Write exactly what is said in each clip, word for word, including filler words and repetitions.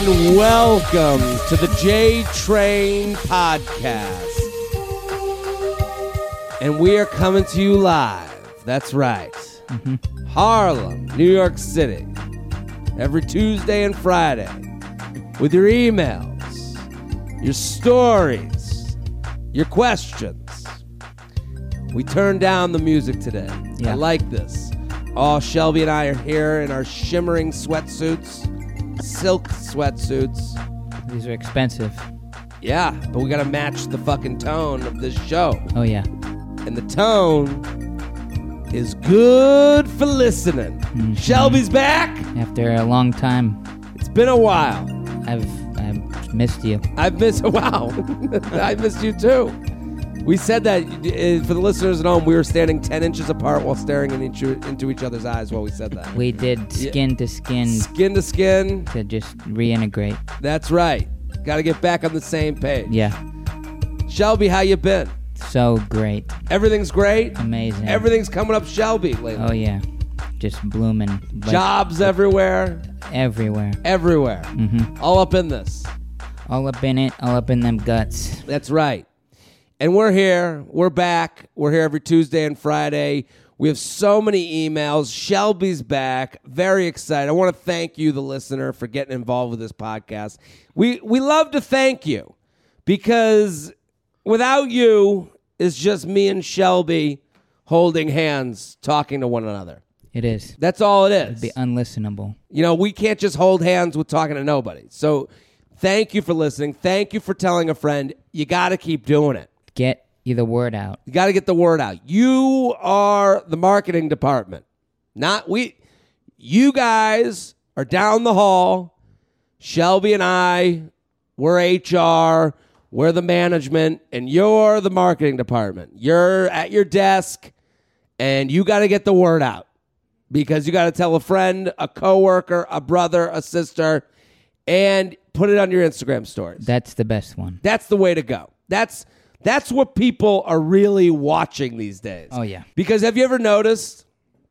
and welcome to the J Train Podcast. And we are coming to you live. That's right. Mm-hmm. Harlem, New York City. Every Tuesday and Friday. With your emails, your stories, your questions. We turned down the music today. Yeah. I like this. Oh, Shelby and I are here in our shimmering sweatsuits. Silk sweatsuits. These are expensive. Yeah, but we gotta match the fucking tone of this show. Oh, yeah. And the tone is good for listening. Mm-hmm. Shelby's back. After a long time. It's been a while. I've I've missed you. I've missed, wow. I missed you too. We said that, uh, for the listeners at home, we were standing ten inches apart while staring in each, into each other's eyes while we said that. We did skin yeah. to skin. Skin to skin. To just reintegrate. That's right. Got to get back on the same page. Yeah. Shelby, how you been? So great. Everything's great? Amazing. Everything's coming up Shelby lately. Oh, yeah. Just blooming. Like, Jobs everywhere. Everywhere. Everywhere. Mm-hmm. All up in this. All up in it. All up in them guts. That's right. And we're here. We're back. We're here every Tuesday and Friday. We have so many emails. Shelby's back. Very excited. I want to thank you, the listener, for getting involved with this podcast. We we love to thank you because without you, it's just me and Shelby holding hands, talking to one another. It is. That's all it is. It'd be unlistenable. You know, we can't just hold hands with talking to nobody. So thank you for listening. Thank you for telling a friend. You got to keep doing it. Get you the word out. You got to get the word out. You are the marketing department. Not we. You guys are down the hall. Shelby and I, we're H R. We're the management. And you're the marketing department. You're at your desk. And you got to get the word out. Because you got to tell a friend, a coworker, a brother, a sister. And put it on your Instagram stories. That's the best one. That's the way to go. That's... That's what people are really watching these days. Oh, yeah. Because have you ever noticed,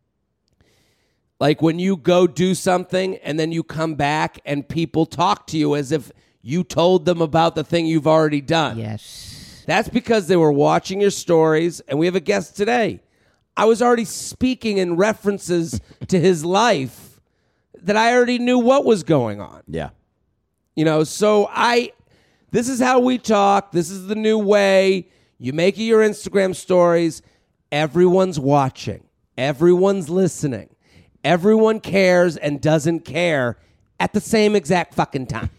like when you go do something and then you come back and people talk to you as if you told them about the thing you've already done? Yes. That's because they were watching your stories, and we have a guest today. I was already speaking in references to his life that I already knew what was going on. Yeah. You know, so I... This is how we talk. This is the new way. You make your Instagram stories. Everyone's watching. Everyone's listening. Everyone cares and doesn't care at the same exact fucking time.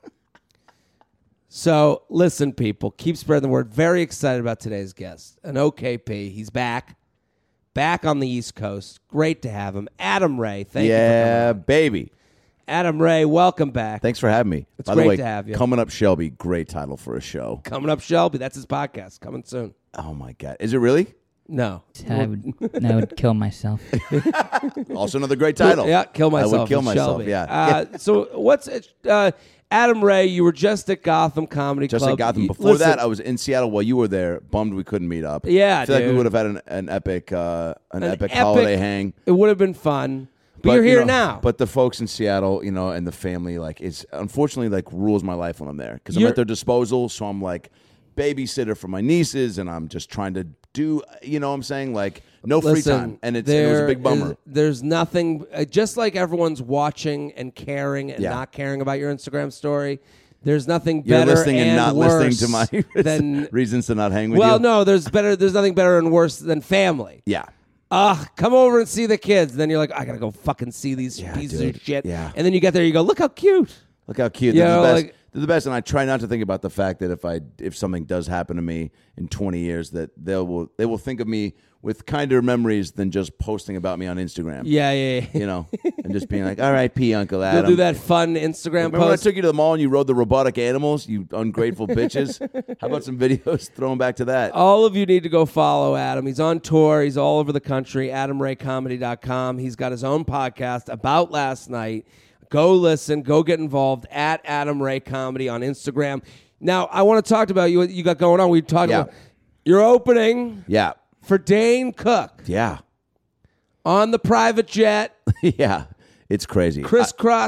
So, listen, people. Keep spreading the word. Very excited about today's guest. An O K P. He's back. Back on the East Coast. Great to have him. Adam Ray. Thank yeah, you for coming Yeah, on. baby. Adam Ray, welcome back. Thanks for having me. It's By great the way, to have you. Coming Up Shelby, great title for a show. Coming Up Shelby. That's his podcast. Coming soon. Oh, my God. Is it really? No. I would, I would kill myself. Also another great title. Yeah, kill myself. I would kill with myself, Shelby. yeah. Uh, so what's it? Uh, Adam Ray, you were just at Gotham Comedy Just Club. like Gotham. You- Before listen, that, I was in Seattle while you were there. Bummed we couldn't meet up. Yeah, I feel like dude. we would have had an, an epic uh, an, An epic, epic- holiday hang. It would have been fun. But, you're you here know, now. But the folks in Seattle, you know, and the family, like, it's unfortunately like rules my life when I'm there because I'm You're- at their disposal. So I'm like babysitter for my nieces, and I'm just trying to do, you know, what I'm saying, like no free Listen, time, and it's it was a big bummer. is- there's nothing, uh, just like everyone's watching and caring and Yeah. not caring about your Instagram story. There's nothing You're better listening and, and not worse listening to my than. reasons to not hang with Well, you. no, there's better. There's nothing better and worse than family. Yeah. Ah, come over and see the kids. Then you're like, I gotta go fucking see these Yeah, pieces dude. of shit. Yeah. And then you get there, you go, look how cute. Look how cute. You They're know, the best. like- They're the best, and I try not to think about the fact that if I if something does happen to me in twenty years, that they will they will think of me with kinder memories than just posting about me on Instagram. Yeah, yeah, yeah. You know, and just being like, "All right, P, Uncle Adam." You'll do that fun Instagram Remember when I post. took you to the mall and you rode the robotic animals? You ungrateful bitches. How about some videos thrown back to that? All of you need to go follow Adam. He's on tour. He's all over the country. adam ray comedy dot com. He's got his own podcast about last night. Go listen. Go get involved at Adam Ray Comedy on Instagram. Now, I want to talk about you. What you got going on? We talked Yeah. about your opening Yeah, for Dane Cook yeah, on the private jet, yeah. It's crazy. crisscross.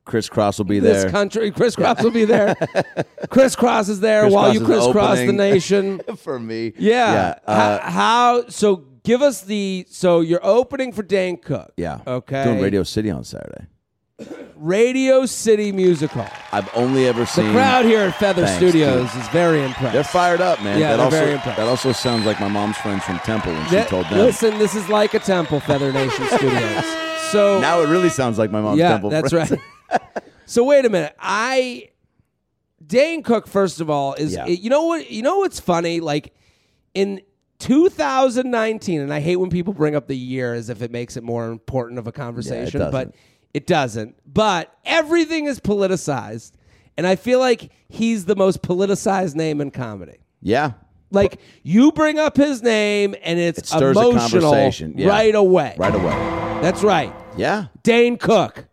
Chris Cross will be this there. country. Chris Cross will be there. Chris Cross is there Chris while Cross you is crisscross the opening. nation. For me. Yeah. Yeah. Uh, H- how? So give us the. So you're opening for Dane Cook. yeah. Okay. Doing Radio City on Saturday. Radio City Musical. I've only ever The seen. crowd here at Feather Thanks, Studios is very impressed. They're fired up, man. Yeah, that they're also, very impressed. That also sounds like my mom's friends from Temple when she That- told them. Listen, this is like a temple, Feather Nation Studios. So Now it really sounds like my mom's yeah, Temple that's friends. right. So wait a minute. I Dane Cook, first of all, is Yeah. you know what you know what's funny? Like in two thousand nineteen, and I hate when people bring up the year as if it makes it more important of a conversation, doesn't. but it doesn't. But everything is politicized, and I feel like he's the most politicized name in comedy. Yeah. Like you bring up his name, and it's It stirs a emotional conversation. Yeah. right away. Right away. That's right. Yeah. Dane Cook.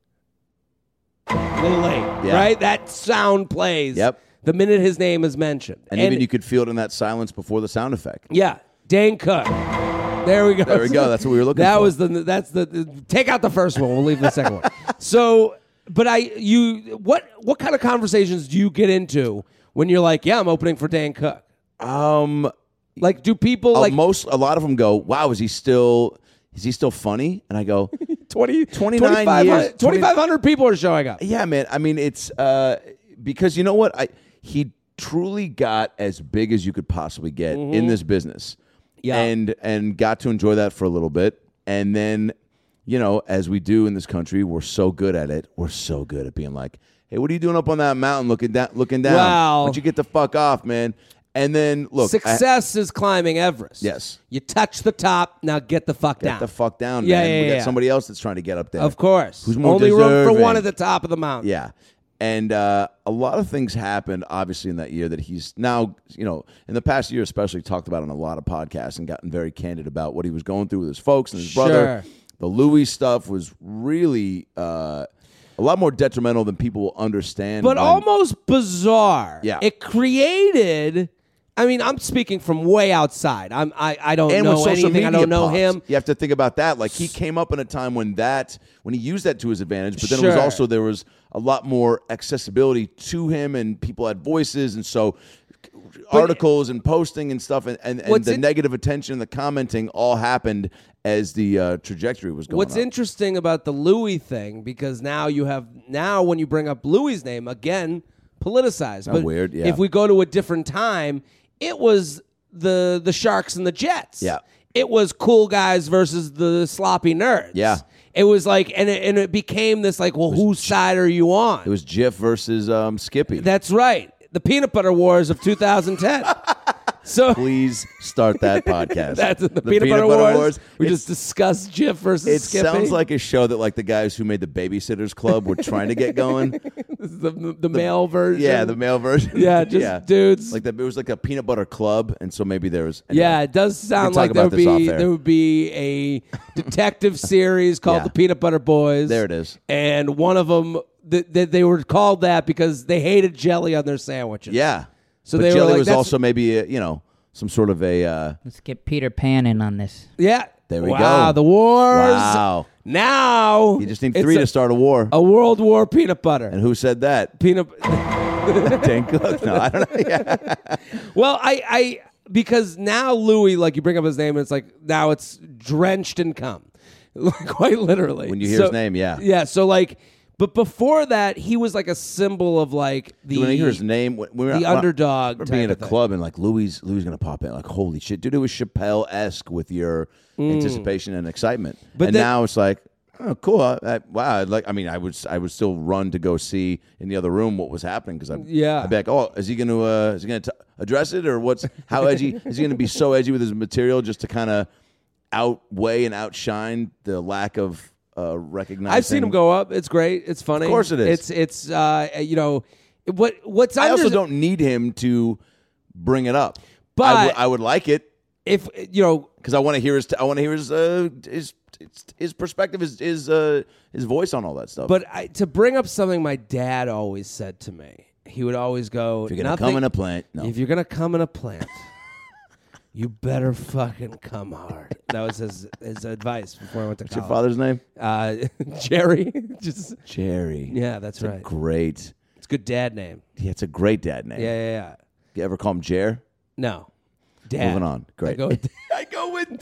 A little late, Yeah. right? That sound plays Yep. the minute his name is mentioned. And, even you could feel it in that silence before the sound effect. yeah, Dane Cook. There we go. There we go. That's what we were looking that for. was the that's the, the take out the first one. We'll leave the second one. So, but I you what what kind of conversations do you get into when you're like, yeah, I'm opening for Dane Cook? Um, Like, do people uh, like most a lot of them go, "Wow, is he still is he still funny?" And I go, twenty, twenty-nine twenty-five hundred years, twenty-five hundred people are showing up? "Yeah, man. I mean, it's uh, because you know what? I he truly got as big as you could possibly get in this business, Yeah. and and got to enjoy that for a little bit, and then, you know, as we do in this country, we're so good at it. We're so good at being like, "Hey, what are you doing up on that mountain, looking down, looking down? Wow. Why don't you get the fuck off, man?" And then look, I- Success is climbing Everest. Yes. You touch the top, now get the fuck Get down. the fuck down, Yeah, man. yeah, we got yeah. somebody else that's trying to get up there. Of course. Who's more Only room for deserving. one at the top of the mountain. Yeah. And uh, a lot of things happened, obviously, in that year that he's now, you know, in the past year especially, talked about on a lot of podcasts and gotten very candid about what he was going through with his folks and his brother. Sure. The Louis stuff was really uh, a lot more detrimental than people will understand. But when- almost bizarre. Yeah. It created. I mean, I'm speaking from way outside. I'm. I. I don't and know with social anything. media I don't know pops, him. You have to think about that. Like he came up in a time when that when he used that to his advantage, but then it was Sure. also there was a lot more accessibility to him, and people had voices, and so articles and posting and stuff, and, and, and What's the in- negative attention, and the commenting, all happened as the uh, trajectory was going. What's up. interesting about the Louis thing, because now you have now when you bring up Louis' name again, politicized. Not But weird, yeah. if we go to a different time, it was the the Sharks and the Jets. Yeah. It was cool guys versus the sloppy nerds. Yeah. It was like, and it, and it became this like, well, whose side are you on? It was Jif versus um, Skippy. That's right. The Peanut Butter Wars of two thousand ten. So Please start that podcast. that's the, Peanut, Butter, Wars. We It's- just discussed Jif versus It Skippy. sounds like a show that like the guys who made the Babysitters Club were trying to get going. This is the, the male version. Yeah, the male version. Yeah, just dudes. Like the, it was like a peanut butter club, and so maybe there was. anyway. Yeah, it does sound talk like there about would this off be air. there would be a detective series called Yeah. The Peanut Butter Boys. There it is. And one of them, th- th- they were called that because they hated jelly on their sandwiches. Yeah. So but they were jelly like, was that's- also maybe a, you know some sort of a. Uh, Let's get Peter Pan in on this. Yeah. There we wow, go. the wars. Wow. Now you just need it's three a, to start a war. a World War peanut butter. And who said that? Peanut. Dan Cook. No, I don't know. Yeah. Well, I, I because now Louis, like you bring up his name, and it's like now it's drenched in cum, quite literally. When you hear So- his name, yeah. yeah. So like, but before that, he was like a symbol of like the when I hear his name, when we were the when I- underdog We're type being at a of thing. club and like Louis, Louis gonna pop in. Like holy shit, dude! It was Chappelle esque with your anticipation and excitement. Mm. But and then- now it's like, oh, cool. I, I, wow. I'd like, I mean, I would, I would still run to go see in the other room what was happening because I'm, Yeah. I'd be like, oh, is he gonna, uh, is he gonna t- address it or what's how edgy? Is he gonna be so edgy with his material just to kind of outweigh and outshine the lack of uh, recognizing? I've seen him go up. It's great. It's funny. Of course it is. It's it's uh you know what what's I also under- don't need him to bring it up, But- I, w- I would like it. if you know Because I want to hear his, I want to hear his, uh, his, his, his perspective, his, his, uh, his voice on all that stuff. But I, to bring up something my dad always said to me, he would always go, if you're gonna "Nothing- come in a plant, no, If you're gonna come in a plant, You better fucking come hard. That was his his advice before I went to What's college. your father's name? Uh, Jerry. Just Jerry. yeah, that's It's right. a great. It's a good dad name. Yeah, it's a great dad name. Yeah, yeah, yeah. You ever call him Jer? No, dad. Moving on. Great. I go with, I go with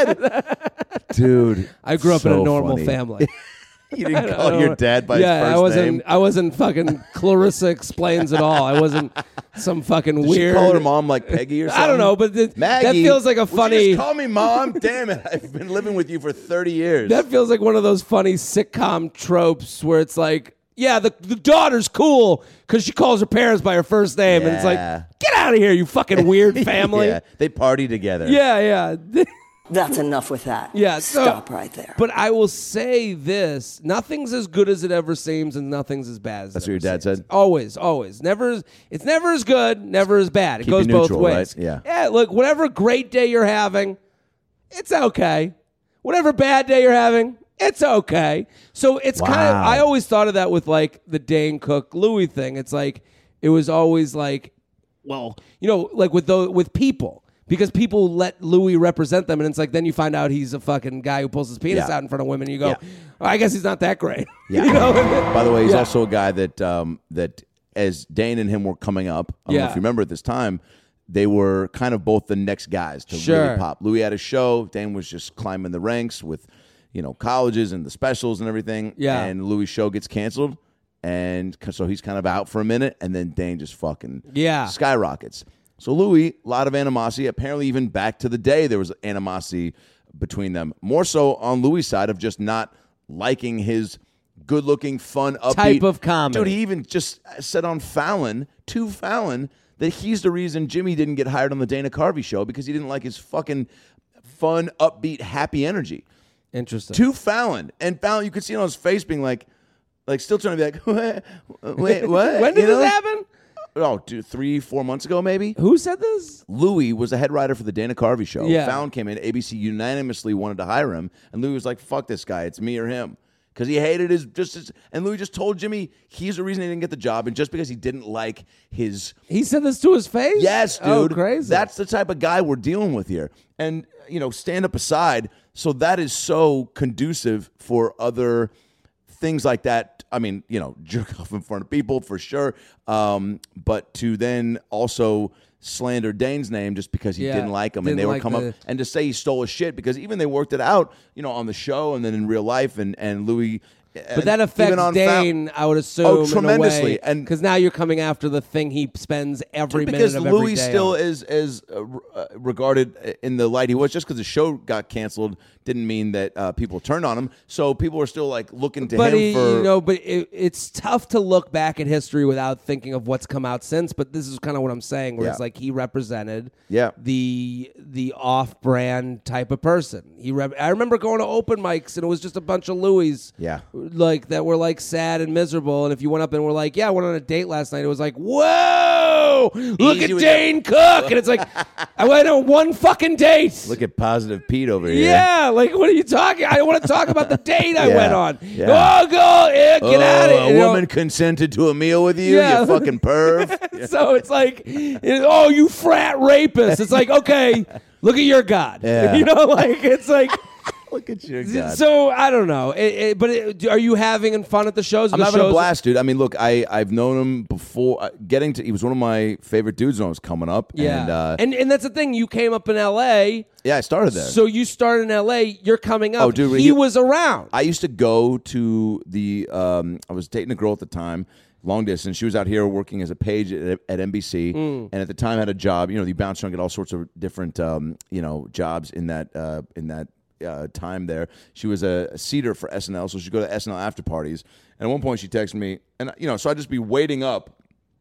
dad. Dude. I grew up in a so normal funny. family. You didn't I call don't your know. dad by yeah, his first I wasn't. name? I wasn't fucking Clarissa Explains It All. I wasn't some fucking Did weird. she call her mom like Peggy or something? I don't know, but th- Maggie, that feels like a would you funny. just call me mom. Damn it! I've been living with you for thirty years. That feels like one of those funny sitcom tropes where it's like, yeah, the the daughter's cool because she calls her parents by her first name, and it's like, Yeah. get out of here, you fucking weird family. yeah, they party together. yeah, yeah. That's enough with that. Yeah, so- Stop right there. But I will say this: nothing's as good as it ever seems, and nothing's as bad as That's it what your ever dad seems. said? Always, always, never. As, it's never as good, never as bad. It Keep goes it both neutral, ways. right? Yeah. Yeah. Look, whatever great day you're having, it's okay. Whatever bad day you're having, it's okay. So it's kind of. Wow. I always thought of that with like the Dane Cook Louis thing. It's like it was always like, well, you know, like with the with people. Because people let Louis represent them, and it's like then you find out he's a fucking guy who pulls his penis Yeah. out in front of women, and you go, Yeah. oh, I guess he's not that great. Yeah. You know? By the way, he's Yeah. also a guy that um, that as Dane and him were coming up. I don't know Yeah. if you remember at this time, they were kind of both the next guys to Sure. really pop. Louis had a show. Dane was just climbing the ranks with, you know, colleges and the specials and everything. Yeah. And Louis' show gets canceled, and c- so he's kind of out for a minute, and then Dane just fucking Yeah. skyrockets. So Louis, a lot of animosity. Apparently, even back to the day, there was animosity between them. More so on Louis' side of just not liking his good-looking, fun, upbeat Type of comedy. Dude, he even just said on Fallon to Fallon that he's the reason Jimmy didn't get hired on the Dana Carvey show because he didn't like his fucking fun, upbeat, happy energy. Interesting. To Fallon, and Fallon, you could see it on his face being like, like still trying to be like, wait, wait what? When did You this know? happen? Oh, dude, three, four months ago, maybe. Who said this? Louis was the head writer for the Dana Carvey show. Yeah. Fallon came in. A B C unanimously wanted to hire him, and Louis was like, "Fuck this guy. It's me or him." Because he hated his just his, and Louis just told Jimmy he's the reason he didn't get the job, and just because he didn't like his He said this to his face? yes, dude, Oh, crazy. That's the type of guy we're dealing with here. And you know, stand up aside. So that is so conducive for other things like that. I mean, you know, jerk off in front of people for sure. Um, but to then also slander Dane's name just because he Yeah, didn't like him, didn't and they would like come the- up and to say he stole his shit because even they worked it out, you know, on the show and then in real life, and and Louis. But that affects Dane, I would assume, Oh, tremendously. in a way, And- because now you're coming after the thing he spends every because minute of every Louis day still on. is is uh, uh, regarded in the light he was. Just because the show got canceled didn't mean that uh, people turned on him. So people are still like looking to But him he, for. you know, but it, it's tough to look back at history without thinking of what's come out since. But this is kind of what I'm saying, where Yeah. it's like he represented Yeah. the the off-brand type of person. He, rep- I remember going to open mics and it was just a bunch of Louis, Yeah. like that were like sad and miserable. And if you went up and were like, "Yeah, I went on a date last night," it was like, "Whoa, look Easy at with Dane Cook," and it's like, "I went on one fucking date." Look at positive Pete over here. Yeah, like what are you talking? I want to talk about the date I Yeah, went on. yeah. Oh, go yeah, get Oh, out of a here. You know? woman consented to a meal with you, Yeah. you fucking perv. So it's like, it- oh, you frat rapist. It's like, okay, look at your God. Yeah. You know, like it's like. Look at your God. So I don't know, it, it, but it, are you having fun at the shows? I'm the having a shows- blast, dude. I mean, look, I I've known him before. Uh, getting to, he was one of my favorite dudes when I was coming up. Yeah, and, uh, and and that's the thing. You came up in L A. yeah, I started there. So you started in L A. You're coming up. Oh, dude, when he you- was around. I used to go to the. Um, I was dating a girl at the time, long distance. She was out here working as a page at, at N B C, Mm. and at the time had a job. You know, you bounce around, get all sorts of different, um, you know, jobs in that uh, in that uh, time there. She was a, a seater for S N L, so she'd go to S N L after parties. And at one point, she texted me, and you know, so I'd just be waiting up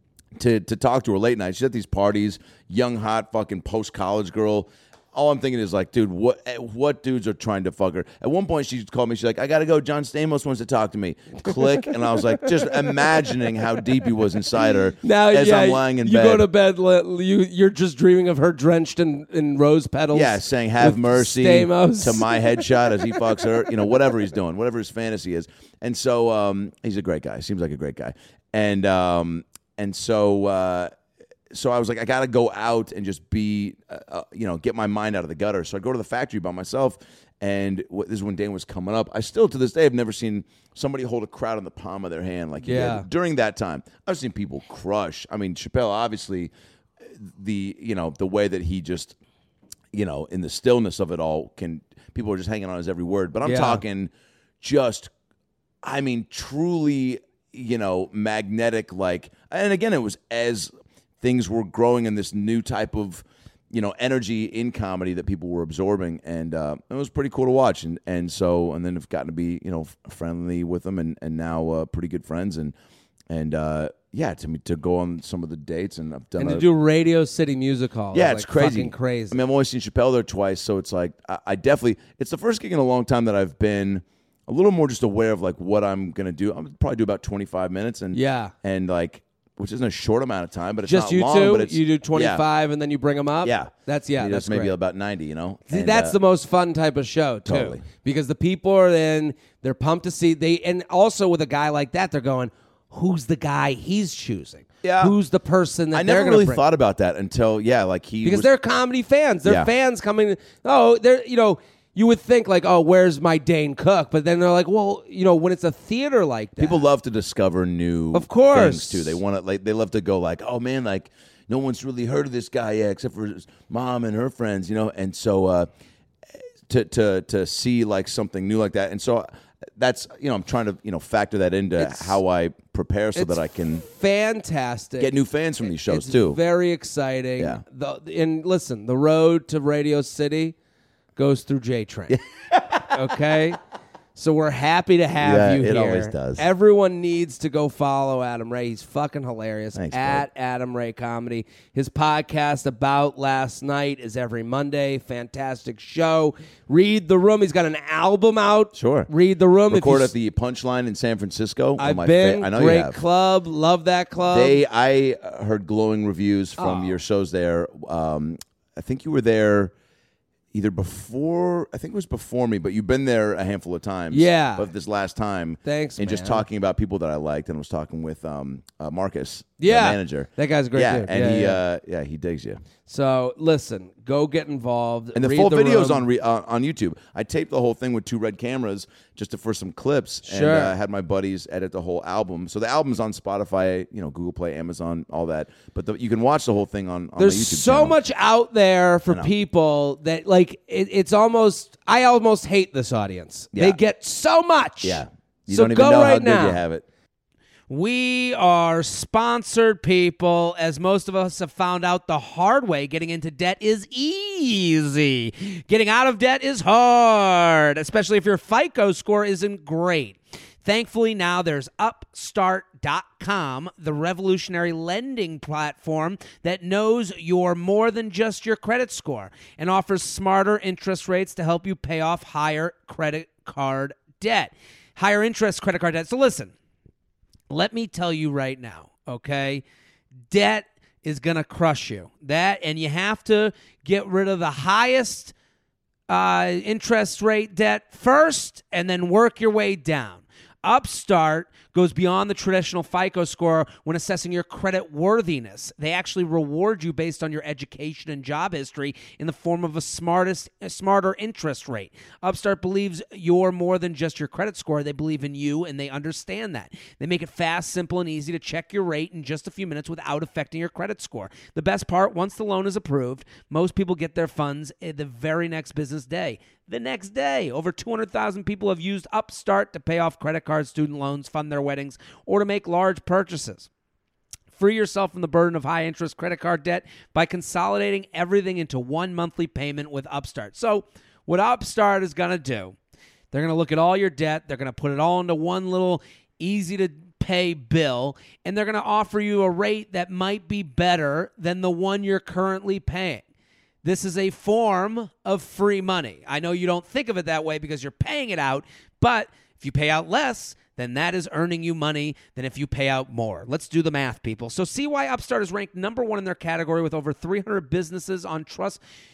to to talk to her late night. She's at these parties, young, hot, fucking post college girl. All I'm thinking is like, dude, what what dudes are trying to fuck her? At one point, she called me. She's like, I gotta go. John Stamos wants to talk to me. Click, and I was like, just imagining how deep he was inside her. Now, as yeah, I'm lying in you bed. go to bed. li- You you're just dreaming of her drenched in, in rose petals. Yeah, saying "Have with mercy" Stamos. to my headshot as he fucks her. You know, whatever he's doing, whatever his fantasy is. And so um, he's a great guy. Seems like a great guy. And um, and so uh, so I was like, I got to go out and just be, uh, uh, you know, get my mind out of the gutter. So I go to the factory by myself, and what, this is when Dane was coming up. I still, to this day, have never seen somebody hold a crowd in the palm of their hand like he Yeah. did during that time. I've seen people crush. I mean, Chappelle, obviously, the you know the way that he just, you know, in the stillness of it all, can people are just hanging on his every word. But I'm Yeah. talking just, I mean, truly, you know, magnetic. Like, and again, it was as things were growing in this new type of, you know, energy in comedy that people were absorbing, and uh, it was pretty cool to watch. And and so, and then have gotten to be, you know, friendly with them, and and now uh, pretty good friends, and and uh, yeah, to me to go on some of the dates, and I've done And a, to do Radio City Music Hall. yeah, is, it's like, crazy, fucking crazy. I mean, I've only seen Chappelle there twice, so it's like I, I definitely it's the first gig in a long time that I've been a little more just aware of like what I'm gonna do. I'm probably do about twenty-five minutes, and Yeah. and like. Which isn't a short amount of time, but it's Just not you long. two? But it's, You do yeah. twenty-five and then you bring them up? Yeah, That's, yeah, He that's does maybe great. about ninety. You know, See, And, that's uh, the most fun type of show, too. Totally. Because the people are in, they're pumped to see, they, and also with a guy like that, they're going, who's the guy he's choosing? Yeah. Who's the person that I they're never going really to bring? thought about that until yeah, like he Because was, they're comedy fans. They're Yeah. fans coming, oh, they're, you know, you would think like, oh, where's my Dane Cook? But then they're like, well, you know, when it's a theater like that. people love to discover new Of course. things too. They want to like they love to go like, oh man, like no one's really heard of this guy yet except for his mom and her friends, you know. And so uh, to to to see like something new like that, and so that's you know I'm trying to you know factor that into It's- how I prepare so it's that I can fantastic. get new fans from these shows It's too. Very exciting. Yeah. The, and listen, the road to Radio City goes through J Train. Okay? So we're happy to have Yeah, you it here. always does. Everyone needs to go follow Adam Ray. He's fucking hilarious. Thanks, At Adam Ray Comedy. His podcast about last night is every Monday. Fantastic show. Read the Room. He's got an album out. Sure. Read the Room. If Record you at the Punchline in San Francisco. One of I've my been. fa- I know Great you have. club. Love that club. They, I uh, heard glowing reviews from Oh. your shows there. Um, I think you were there either before, I think it was before me, but you've been there a handful of times. Yeah. But this last time. Thanks, And just man. talking about people that I liked, and was talking with um, uh, Marcus, Yeah. the manager. That guy's a great yeah, dude. And Yeah, he, yeah. Uh, yeah, he digs you. So listen, go get involved. And the Read full the video's Room. on re- uh, on YouTube. I taped the whole thing with two red cameras just to, for some clips, Sure. and uh, had my buddies edit the whole album. So the album's on Spotify, you know, Google Play, Amazon, all that. But the, you can watch the whole thing on, on There's my YouTube so channel. much out there for know. people that like it, it's almost. I almost hate this audience. Yeah. They get so much. Yeah, you so don't even go know right how good now. you have it. We are sponsored people. As most of us have found out the hard way, getting into debt is easy. Getting out of debt is hard, especially if your FICO score isn't great. Thankfully, now there's Upstart dot com, the revolutionary lending platform that knows you're more than just your credit score and offers smarter interest rates to help you pay off higher credit card debt. Higher interest credit card debt. So listen. Let me tell you right now, okay? Debt is going to crush you. That, and you have to get rid of the highest uh, interest rate debt first and then work your way down. Upstart goes beyond the traditional FICO score when assessing your credit worthiness. They actually reward you based on your education and job history in the form of a smartest, a smarter interest rate. Upstart believes you're more than just your credit score. They believe in you, and they understand that. They make it fast, simple, and easy to check your rate in just a few minutes without affecting your credit score. The best part, once the loan is approved, most people get their funds the very next business day. The next day, over two hundred thousand people have used Upstart to pay off credit cards, student loans, fund their weddings, or to make large purchases. Free yourself from the burden of high-interest credit card debt by consolidating everything into one monthly payment with Upstart. So what Upstart is going to do, they're going to look at all your debt, they're going to put it all into one little easy-to-pay bill, and they're going to offer you a rate that might be better than the one you're currently paying. This is a form of free money. I know you don't think of it that way because you're paying it out, but if you pay out less, then that is earning you money than if you pay out more. Let's do the math, people. So see why Upstart is ranked number one in their category with over three hundred businesses on Trust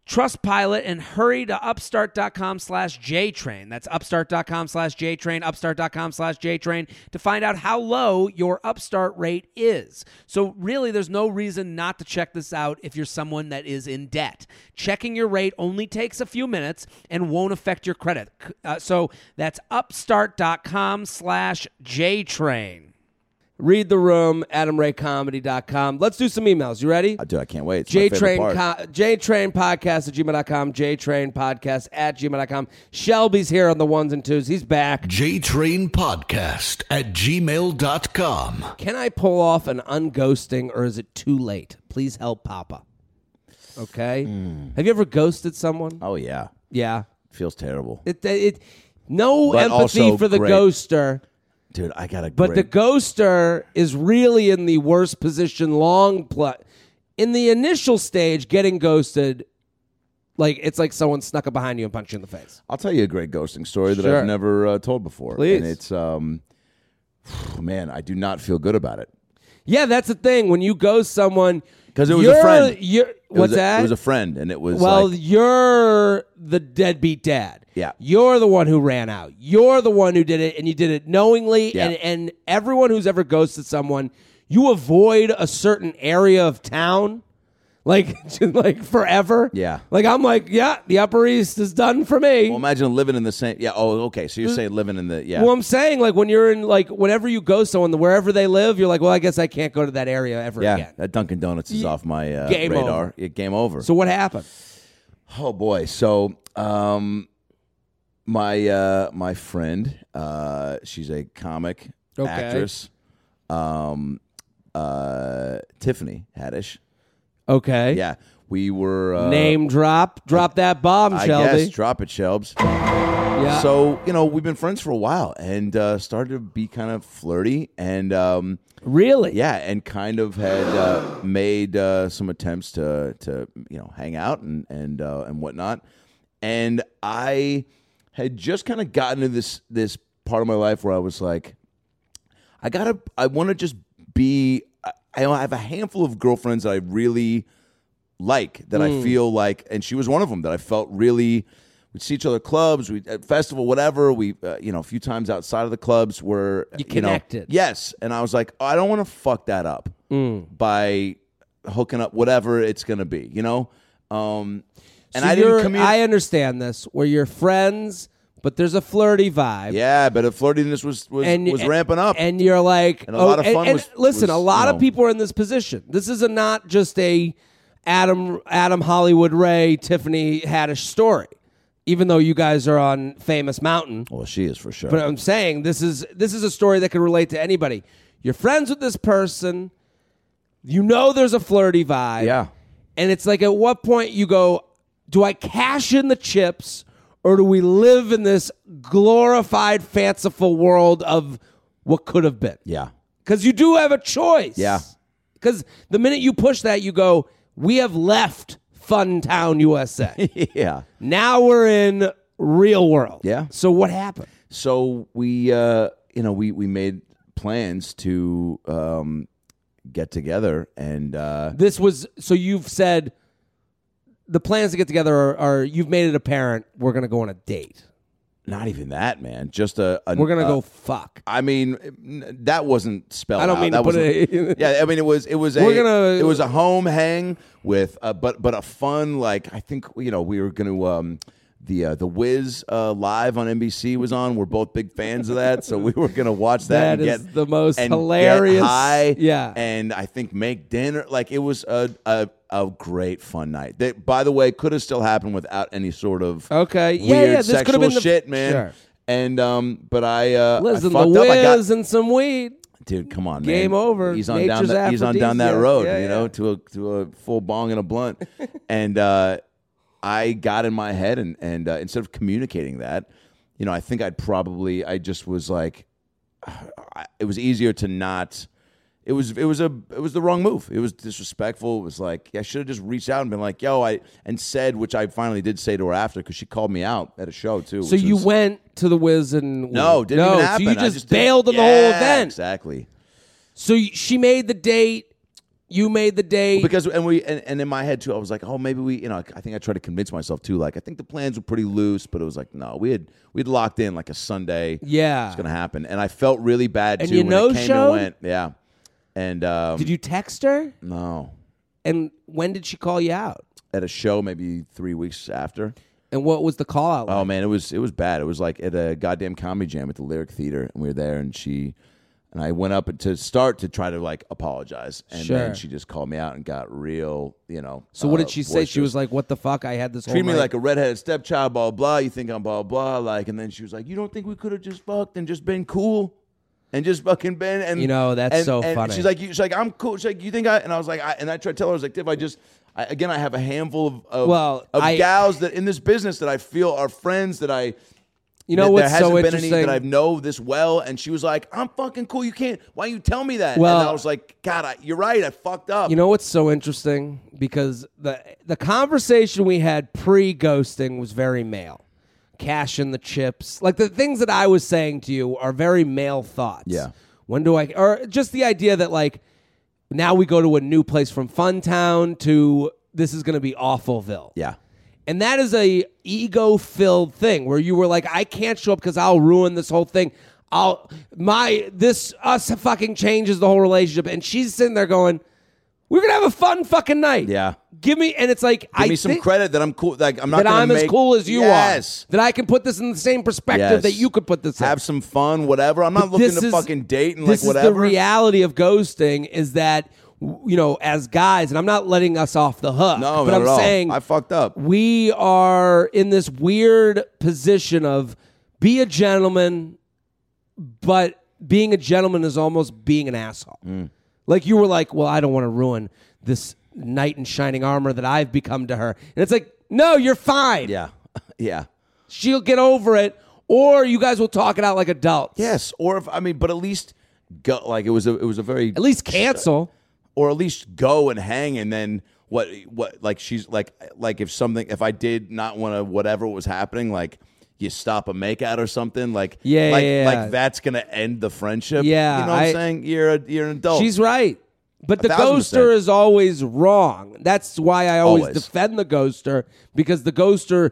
Trustpilot and hurry to upstart.com slash JTrain. That's upstart.com slash JTrain, upstart.com slash JTrain to find out how low your Upstart rate is. So really, there's no reason not to check this out if you're someone that is in debt. Checking your rate only takes a few minutes and won't affect your credit. Uh, so that's upstart.com slash JTrain. Read the Room, adam ray comedy dot com. Let's do some emails. You ready? I do. I can't wait. It's my favorite J-Train, part. co- J-Train Podcast at gmail dot com. J-Train Podcast at gmail dot com. Shelby's here on the ones and twos. He's back. J-Train Podcast at gmail dot com. Can I pull off an unghosting, or is it too late? Please help Papa. Okay? Mm. Have you ever ghosted someone? Oh, yeah. Yeah. Feels terrible. It, it, no But empathy also for the great. ghoster. Dude, I got a But the great... ghoster is really in the worst position long play. In the initial stage, getting ghosted, like it's like someone snuck up behind you and punched you in the face. I'll tell you a great ghosting story that Sure. I've never uh, told before. Please. And it's, um, man, I do not feel good about it. Yeah, that's the thing. When you ghost someone, 'Cause it was a you're- friend. You're, It what's was a, that? It was a friend, and it was well, like... you're the deadbeat dad. Yeah. You're the one who ran out. You're the one who did it, and you did it knowingly. Yeah. And, and everyone who's ever ghosted someone, you avoid a certain area of town, like like forever. Yeah. Like I'm like, yeah, the Upper East is done for me. Well, imagine living in the same... Yeah, oh, okay, so you're saying living in the... Yeah. Well, I'm saying, like, when you're in, like, whenever you go someone, wherever they live, you're like, well, I guess I can't go to that area ever yeah, again. that Dunkin' Donuts is off my uh, Game radar. over. Yeah, game over. So what happened? Oh boy! So, um, my uh, my friend, uh, she's a comic Okay. actress, um, uh, Tiffany Haddish. Okay. Yeah, we were uh, Name drop. Drop that bomb, I Shelby. guess drop it, Shelbs. Yeah. So you know we've been friends for a while and uh, started to be kind of flirty and. Um, Really? Yeah, and kind of had uh, made uh, some attempts to to you know hang out and and uh, and whatnot, and I had just kind of gotten to this this part of my life where I was like, I gotta, I want to just be. I, I have a handful of girlfriends that I really like that I feel like, and she was one of them that I felt really. We'd see each other at clubs, we at festival, whatever. We, uh, you know, a few times outside of the clubs where You you know, connected. yes, and I was like, oh, I don't want to fuck that up by hooking up whatever it's gonna be, you know. Um, and So I you're- didn't communicate. I understand this, where you're friends, but there's a flirty vibe. Yeah, but the flirtiness was was, And, was ramping up. and you're like, And a lot of oh, fun and, was- and listen, was, a lot you of know- people are in this position. This is a, not just a Adam Adam Hollywood Ray Tiffany Haddish story, even though you guys are on Famous Mountain. well, she is for sure. But I'm saying this is this is a story that can relate to anybody. You're friends with this person. You know there's a flirty vibe. Yeah. And it's like, at what point you go, do I cash in the chips, or do we live in this glorified, fanciful world of what could have been? yeah, Because you do have a choice. Yeah. Because the minute you push that, you go, we have left Fun Town, U S A. yeah. Now we're in real world. Yeah. So what happened? So we, uh, you know, we we made plans to um, get together, and uh, This was, so you've said the plans to get together are, are you've made it apparent we're going to go on a date. not even that, man. Just a, a We're going to uh, go fuck. I mean, n- that wasn't spelled. I don't out. mean that to put wasn't- it- Yeah, I mean, it was. It was a. We're gonna- It was a home hang with, uh, but but a fun like. I think you know we were going to. Um, the uh, the Wiz uh, live on N B C was on. We're both big fans of that, so we were going to watch that. That and is get the most and hilarious- Get high, yeah. and I think make dinner. Like it was a a, a great fun night. That, by the way, could have still happened without any sort of Okay. weird Yeah, yeah, this could have sexual been the- shit, man. Sure. And um, but I uh, Listen, I the fucked up. I got Wiz and some weed. Dude, come on, man. Game over. He's on down Nature's that. He's on down that aphrodisiac. road, Yeah, you know, yeah. to a to a full bong and a blunt. and uh, I got in my head, and and uh, instead of communicating that, you know, I think I'd probably I just was like, I, it was easier to not. It was it was a it was the wrong move. It was disrespectful. It was like I should have just reached out and been like, yo, I and said, which I finally did say to her after because she called me out at a show too. So which you was- went to the Wiz and no, didn't no, even happen. So you I just, just bailed on didn't- the whole Yeah, event. Exactly. So y- she made the date. You made the date. Because and we and, and in my head too, I was like, oh, maybe we, you know, I think I tried to convince myself too. Like, I think the plans were pretty loose, but it was like, no, we had we'd locked in like a Sunday. Yeah, it's gonna happen, and I felt really bad and too you when no it came showed? and went. Yeah, and um, did you text her? No. And when did she call you out? At a show, maybe three weeks after. And what was the call out? Like? Oh man, it was it was bad. It was like at a goddamn comedy jam at the Lyric Theater, and we were there, and she. And I went up to start to try to like apologize, and Sure. then she just called me out and got real, you know. So what uh, did she say? She boisterous. was like, "What the fuck? I had this whole Treat me night." like a redheaded stepchild, blah blah. You think I'm blah blah, like, and then she was like, "You don't think we could have just fucked and just been cool, and just fucking been?" And You know, that's and, so and funny. She's like, you, "She's like, I'm cool." She's like, "You think I?" And I was like, I, and I tried to tell her, I was like, "Tiff, I just." I, again, I have a handful of of, Well, of I- gals that in this business that I feel are friends that I. You know that what's there hasn't so been interesting? any that I know this well, and she was like, "I'm fucking cool. You can't. Why you tell me that?" Well- and I was like, "God, I, you're right. I fucked up." You know what's so interesting? Because the the conversation we had pre-ghosting was very male. Cash in the chips. Like the things that I was saying to you are very male thoughts. Yeah. When do I or just the idea that like now we go to a new place from Funtown to this is gonna be Awfulville. Yeah. And that is a ego-filled thing where you were like, I can't show up because I'll ruin this whole thing. I'll my this us fucking changes the whole relationship. And she's sitting there going, we're gonna have a fun fucking night. Yeah. Give me and it's like Give I me some think credit that I'm cool. Like I'm not that gonna I'm make, as cool as you yes. are. That I can put this in the same perspective Yes. that you could put this in. Have some fun, whatever. I'm not But looking this to is- fucking date and this like whatever. is the reality of ghosting is that you know, as guys, and I'm not letting us off the hook. no, but not I'm at all. saying I fucked up. we are in this weird position of be a gentleman, but being a gentleman is almost being an asshole. Mm. Like you were like, well, I don't want to ruin this knight in shining armor that I've become to her. And it's like, no, you're fine. Yeah, yeah. She'll get over it, or you guys will talk it out like adults. Yes, or if I mean, but at least go. Like it was a it was a very At least cancel. or at least go and hang, and then what what like she's like like if something if I did not want to whatever was happening, like you stop a makeout or something, like Yeah, like yeah, yeah. like that's gonna end the friendship. Yeah, you know what I- I'm saying? You're a, you're an adult. She's right. But the thousand ghoster percent. is always wrong. That's why I always, Always. defend the ghoster, because the ghoster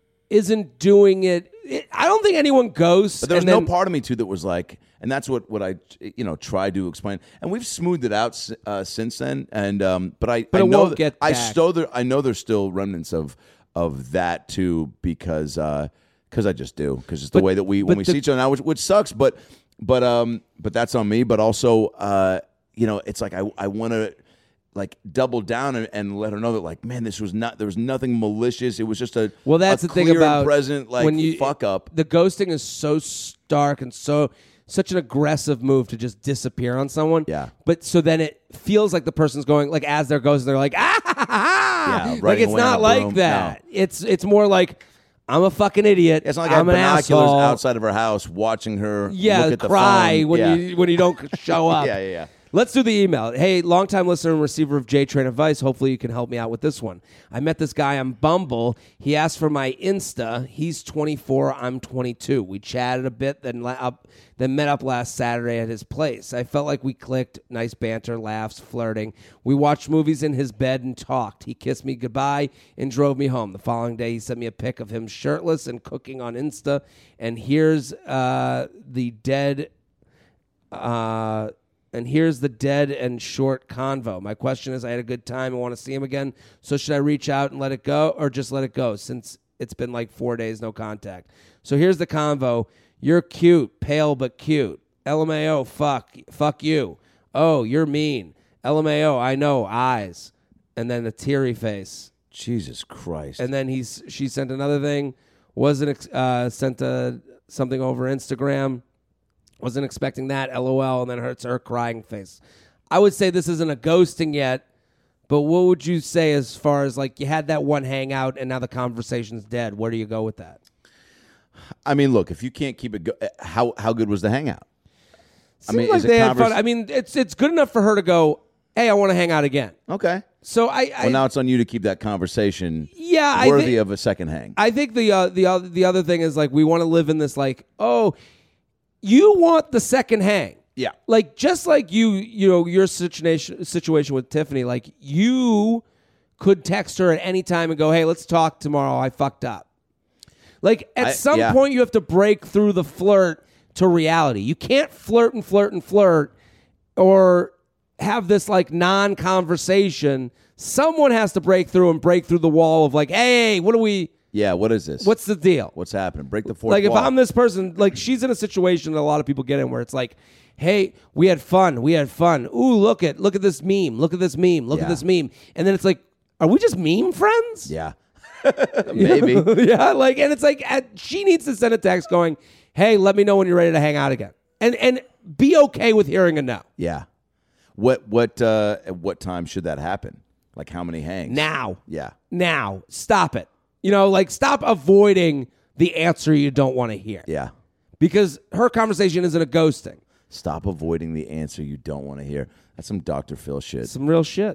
isn't doing it. it I don't think anyone ghosts. But there was and no then- part of me too that was like, and that's what, what I you know tried to explain, and we've smoothed it out s- uh, since then. And um, but I, But I it know won't that- get I back. still there, I know there's still remnants of of that too because because I just do because it's the But- way that we when but we the- see each other now, which, which sucks. But but um but that's on me. But also uh you know it's like I I want to. Like double down and, and let her know that like man this was not there was nothing malicious, it was just a Well, that's a the thing clear and about present like when you fuck up. The ghosting is so stark and so such an aggressive move to just disappear on someone. Yeah. But so then it feels like the person's going like as they're ghosting, they're like ah ha, ha, ha. Yeah, like riding it's away on not a like broom. that. It's it's more like I'm a fucking idiot. It's not like I'm I an have binoculars asshole. outside of her house watching her Yeah, look at the cry phone. when yeah. you when you don't show up. Yeah, yeah, yeah. Let's do the email. Hey, longtime listener and receiver of J-Train advice. Hopefully you can help me out with this one. I met this guy on Bumble. He asked for my Insta. He's twenty-four. I'm twenty-two. We chatted a bit, then la- up, then met up last Saturday at his place. I felt like we clicked. Nice banter, laughs, flirting. We watched movies in his bed and talked. He kissed me goodbye and drove me home. The following day, he sent me a pic of him shirtless and cooking on Insta. And here's uh, the dead... Uh, And here's the dead and short convo. My question is, I had a good time and want to see him again. So should I reach out and let it go or just let it go since it's been like four days, no contact? So here's the convo. You're cute, pale but cute. L M A O, fuck. Fuck you. Oh, you're mean. L M A O, I know, eyes. And then a teary face. Jesus Christ. And then he's she sent another thing. Wasn't ex- uh, sent a, something over Instagram. Wasn't expecting that, LOL, and then hurts her crying face. I would say this isn't a ghosting yet, but what would you say as far as like you had that one hangout and now the conversation's dead? Where do you go with that? I mean, look, if you can't keep it, go- how how good was the hangout? Seems mean, like is it they had convers- fun. I mean, it's it's good enough for her to go, hey, I want to hang out again. Okay. So I, I Well, now it's on you to keep that conversation yeah, I worthy thi- of a second hang. I think the uh, the other the other thing is like we want to live in this like, oh, you want the second hang. Yeah. Like, just like you, you know, your situation situation with Tiffany, like, you could text her at any time and go, hey, let's talk tomorrow. I fucked up. Like, at I- some yeah. point, you have to break through the flirt to reality. You can't flirt and flirt and flirt or have this, like, non-conversation. Someone has to break through and break through the wall of, like, hey, what do we... Yeah, what is this? What's the deal? What's happening? Break the fourth Like, if wall. I'm this person, like, she's in a situation that a lot of people get in where it's like, hey, we had fun. We had fun. Ooh, look at look at this meme. Look at this meme. Look Yeah. at this meme. And then it's like, are we just meme friends? Yeah. Maybe. Yeah, like, and it's like, at, she needs to send a text going, hey, let me know when you're ready to hang out again. And and be okay with hearing a no. Yeah. What what uh at what time should that happen? Like how many hangs? Now. Yeah. Now. Stop it. You know, like, stop avoiding the answer you don't want to hear. Yeah. Because her conversation isn't a ghosting. Stop avoiding the answer you don't want to hear. That's some Doctor Phil shit. Some real shit.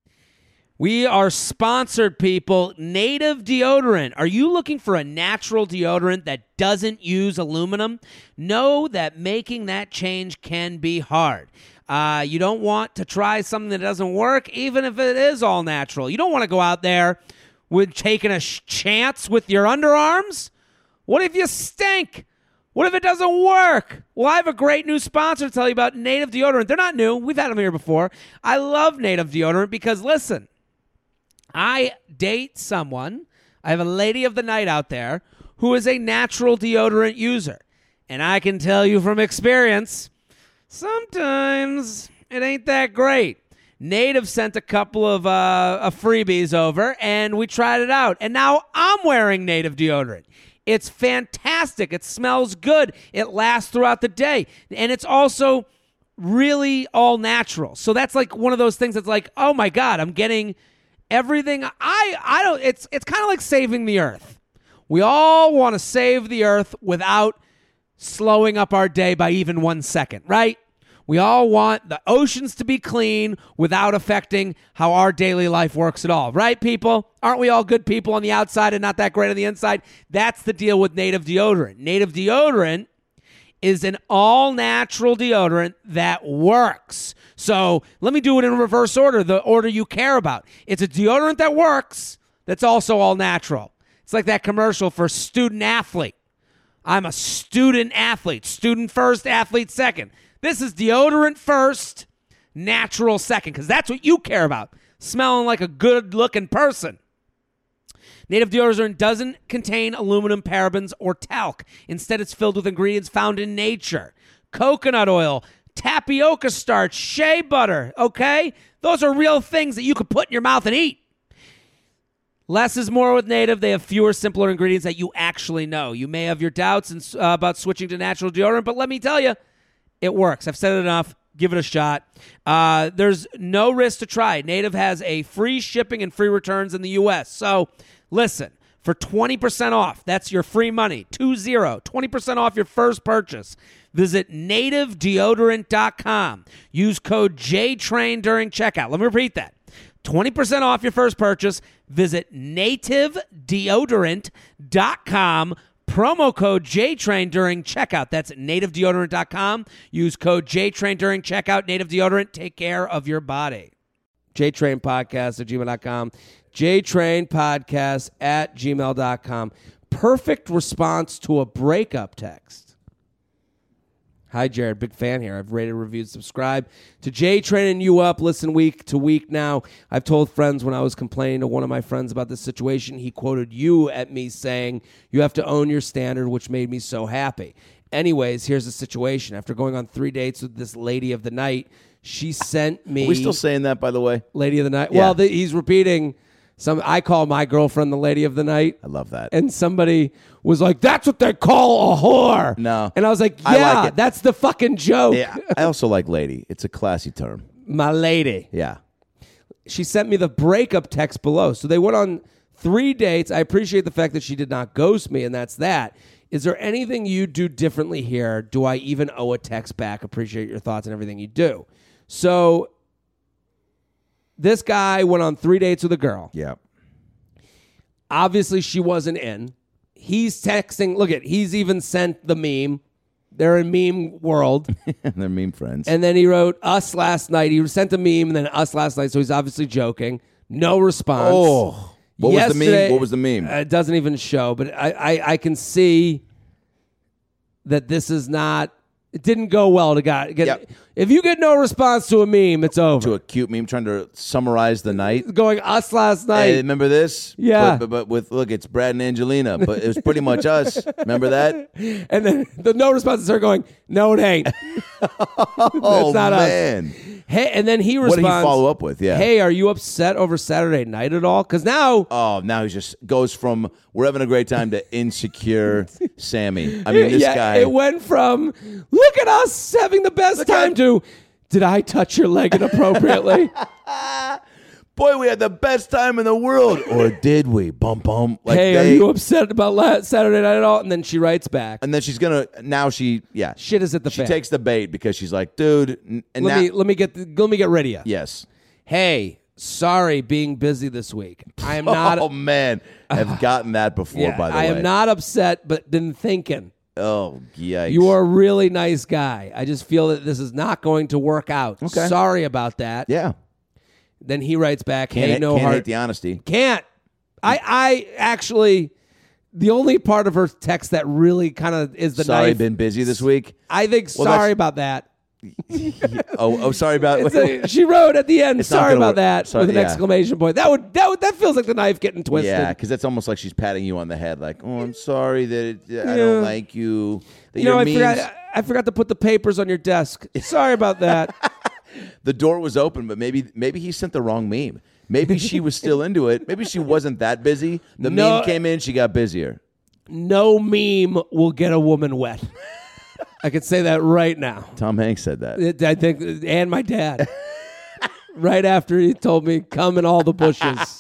We are sponsored, people. Native Deodorant. Are you looking for a natural deodorant that doesn't use aluminum? Know that making that change can be hard. Uh, you don't want to try something that doesn't work, even if it is all natural. You don't want to go out there with taking a sh- chance with your underarms. What if you stink? What if it doesn't work? Well, I have a great new sponsor to tell you about, Native Deodorant. They're not new. We've had them here before. I love Native Deodorant because, listen, I date someone, I have a lady of the night out there who is a natural deodorant user. And I can tell you from experience, sometimes it ain't that great. Native sent a couple of, uh, of freebies over, and we tried it out. And now I'm wearing Native deodorant. It's fantastic. It smells good. It lasts throughout the day. And it's also really all natural. So that's like one of those things that's like, oh my God, I'm getting everything. I, I don't, it's, it's kind of like saving the earth. We all want to save the earth without slowing up our day by even one second, right? We all want the oceans to be clean without affecting how our daily life works at all. Right, people? Aren't we all good people on the outside and not that great on the inside? That's the deal with Native Deodorant. Native Deodorant is an all-natural deodorant that works. So let me do it in reverse order, the order you care about. It's a deodorant that works that's also all-natural. It's like that commercial for student athlete. I'm a student athlete. Student first, athlete second. This is deodorant first, natural second, because that's what you care about, smelling like a good-looking person. Native deodorant doesn't contain aluminum, parabens, or talc. Instead, it's filled with ingredients found in nature. Coconut oil, tapioca starch, shea butter, okay? Those are real things that you could put in your mouth and eat. Less is more with Native. They have fewer, simpler ingredients that you actually know. You may have your doubts in, uh, about switching to natural deodorant, but let me tell you, it works. I've said it enough. Give it a shot. Uh, there's no risk to try. Native has a free shipping and free returns in the U S. So listen, for twenty percent off, that's your free money, two zero, twenty percent off your first purchase. Visit native deodorant dot com. Use code J train during checkout. Let me repeat that. twenty percent off your first purchase. Visit native deodorant dot com. Promo code J train during checkout. That's native deodorant dot com. Use code J train during checkout. Native Deodorant. Take care of your body. J Train Podcast at gmail dot com. J Train Podcast at gmail dot com. Perfect response to a breakup text. Hi, Jared. Big fan here. I've rated, reviewed, subscribed to J Train and You Up. Listen week to week now. I've told friends when I was complaining to one of my friends about this situation, he quoted you at me saying, you have to own your standard, which made me so happy. Anyways, here's the situation. After going on three dates with this lady of the night, she sent me... Are we still saying that, by the way? Lady of the night? Yeah. Well, the, he's repeating... Some I call my girlfriend the lady of the night. I love that. And somebody was like, that's what they call a whore. No. And I was like, I yeah, like it. that's the fucking joke. Yeah, I also like lady. It's a classy term. My lady. Yeah. She sent me the breakup text below. So they went on three dates. I appreciate the fact that she did not ghost me, and that's that. Is there anything you do differently here? Do I even owe a text back? Appreciate your thoughts and everything you do. So this guy went on three dates with a girl. Yeah. Obviously, she wasn't in. He's texting. Look at, he's even sent the meme. They're in meme world. And they're meme friends. And then he wrote us last night. He sent a meme and then us last night. So he's obviously joking. No response. Oh. What was the meme? Yesterday- What was the meme? Uh, It doesn't even show, but I, I, I can see that this is not. It didn't go well to get. get Yep. If you get no response to a meme, it's over. To a cute meme trying to summarize the night. Going us last night. Hey, remember this? Yeah. But, but, but with, look, it's Brad and Angelina, but it was pretty much us. Remember that? And then the no responses are going, no, it ain't. Oh, not us. man. Hey, and then he What responds. did he follow up with? Yeah. Hey, are you upset over Saturday night at all? Because now, Oh, now he just goes from we're having a great time to insecure Sammy. I mean, this yeah, guy. it went from look at us having the best time at- to did I touch your leg inappropriately? Boy, we had the best time in the world. Or did we? Bum, bum. Like hey, they, are you upset about last Saturday night at all? And then she writes back. And then she's going to, now she, yeah. Shit is at the She fan. takes the bait because she's like, dude. n- And let now, me let me get the, let me get rid of you. yes. Hey, sorry, being busy this week. I am not. Oh, man. I've gotten that before, yeah, by the I way. am not upset, but been thinking. Oh, yikes. You are a really nice guy. I just feel that this is not going to work out. Okay. Sorry about that. Yeah. Then he writes back, Can't, hey, hate- no can't heart. hate the honesty. Can't. I, I actually, the only part of her text that really kind of is the Sorry, knife. been busy this week. I think Well, sorry that's- about that. Oh, oh, sorry about It's a- she wrote at the end, It's not sorry gonna about work. that, Sorry- with an yeah. exclamation point. That would that would that feels like the knife getting twisted. Yeah, because that's almost like she's patting you on the head, like, "Oh, I'm sorry that it, I Yeah. don't like you." That You know, your I memes- forgot. I forgot to put the papers on your desk. Sorry about that. the door was open, but maybe maybe he sent the wrong meme. Maybe she was still into it. Maybe she wasn't that busy. The No. meme came in, she got busier. No meme will get a woman wet. I could say that right now. Tom Hanks said that. It- I think, and my dad, right after he told me, "Come in all the bushes."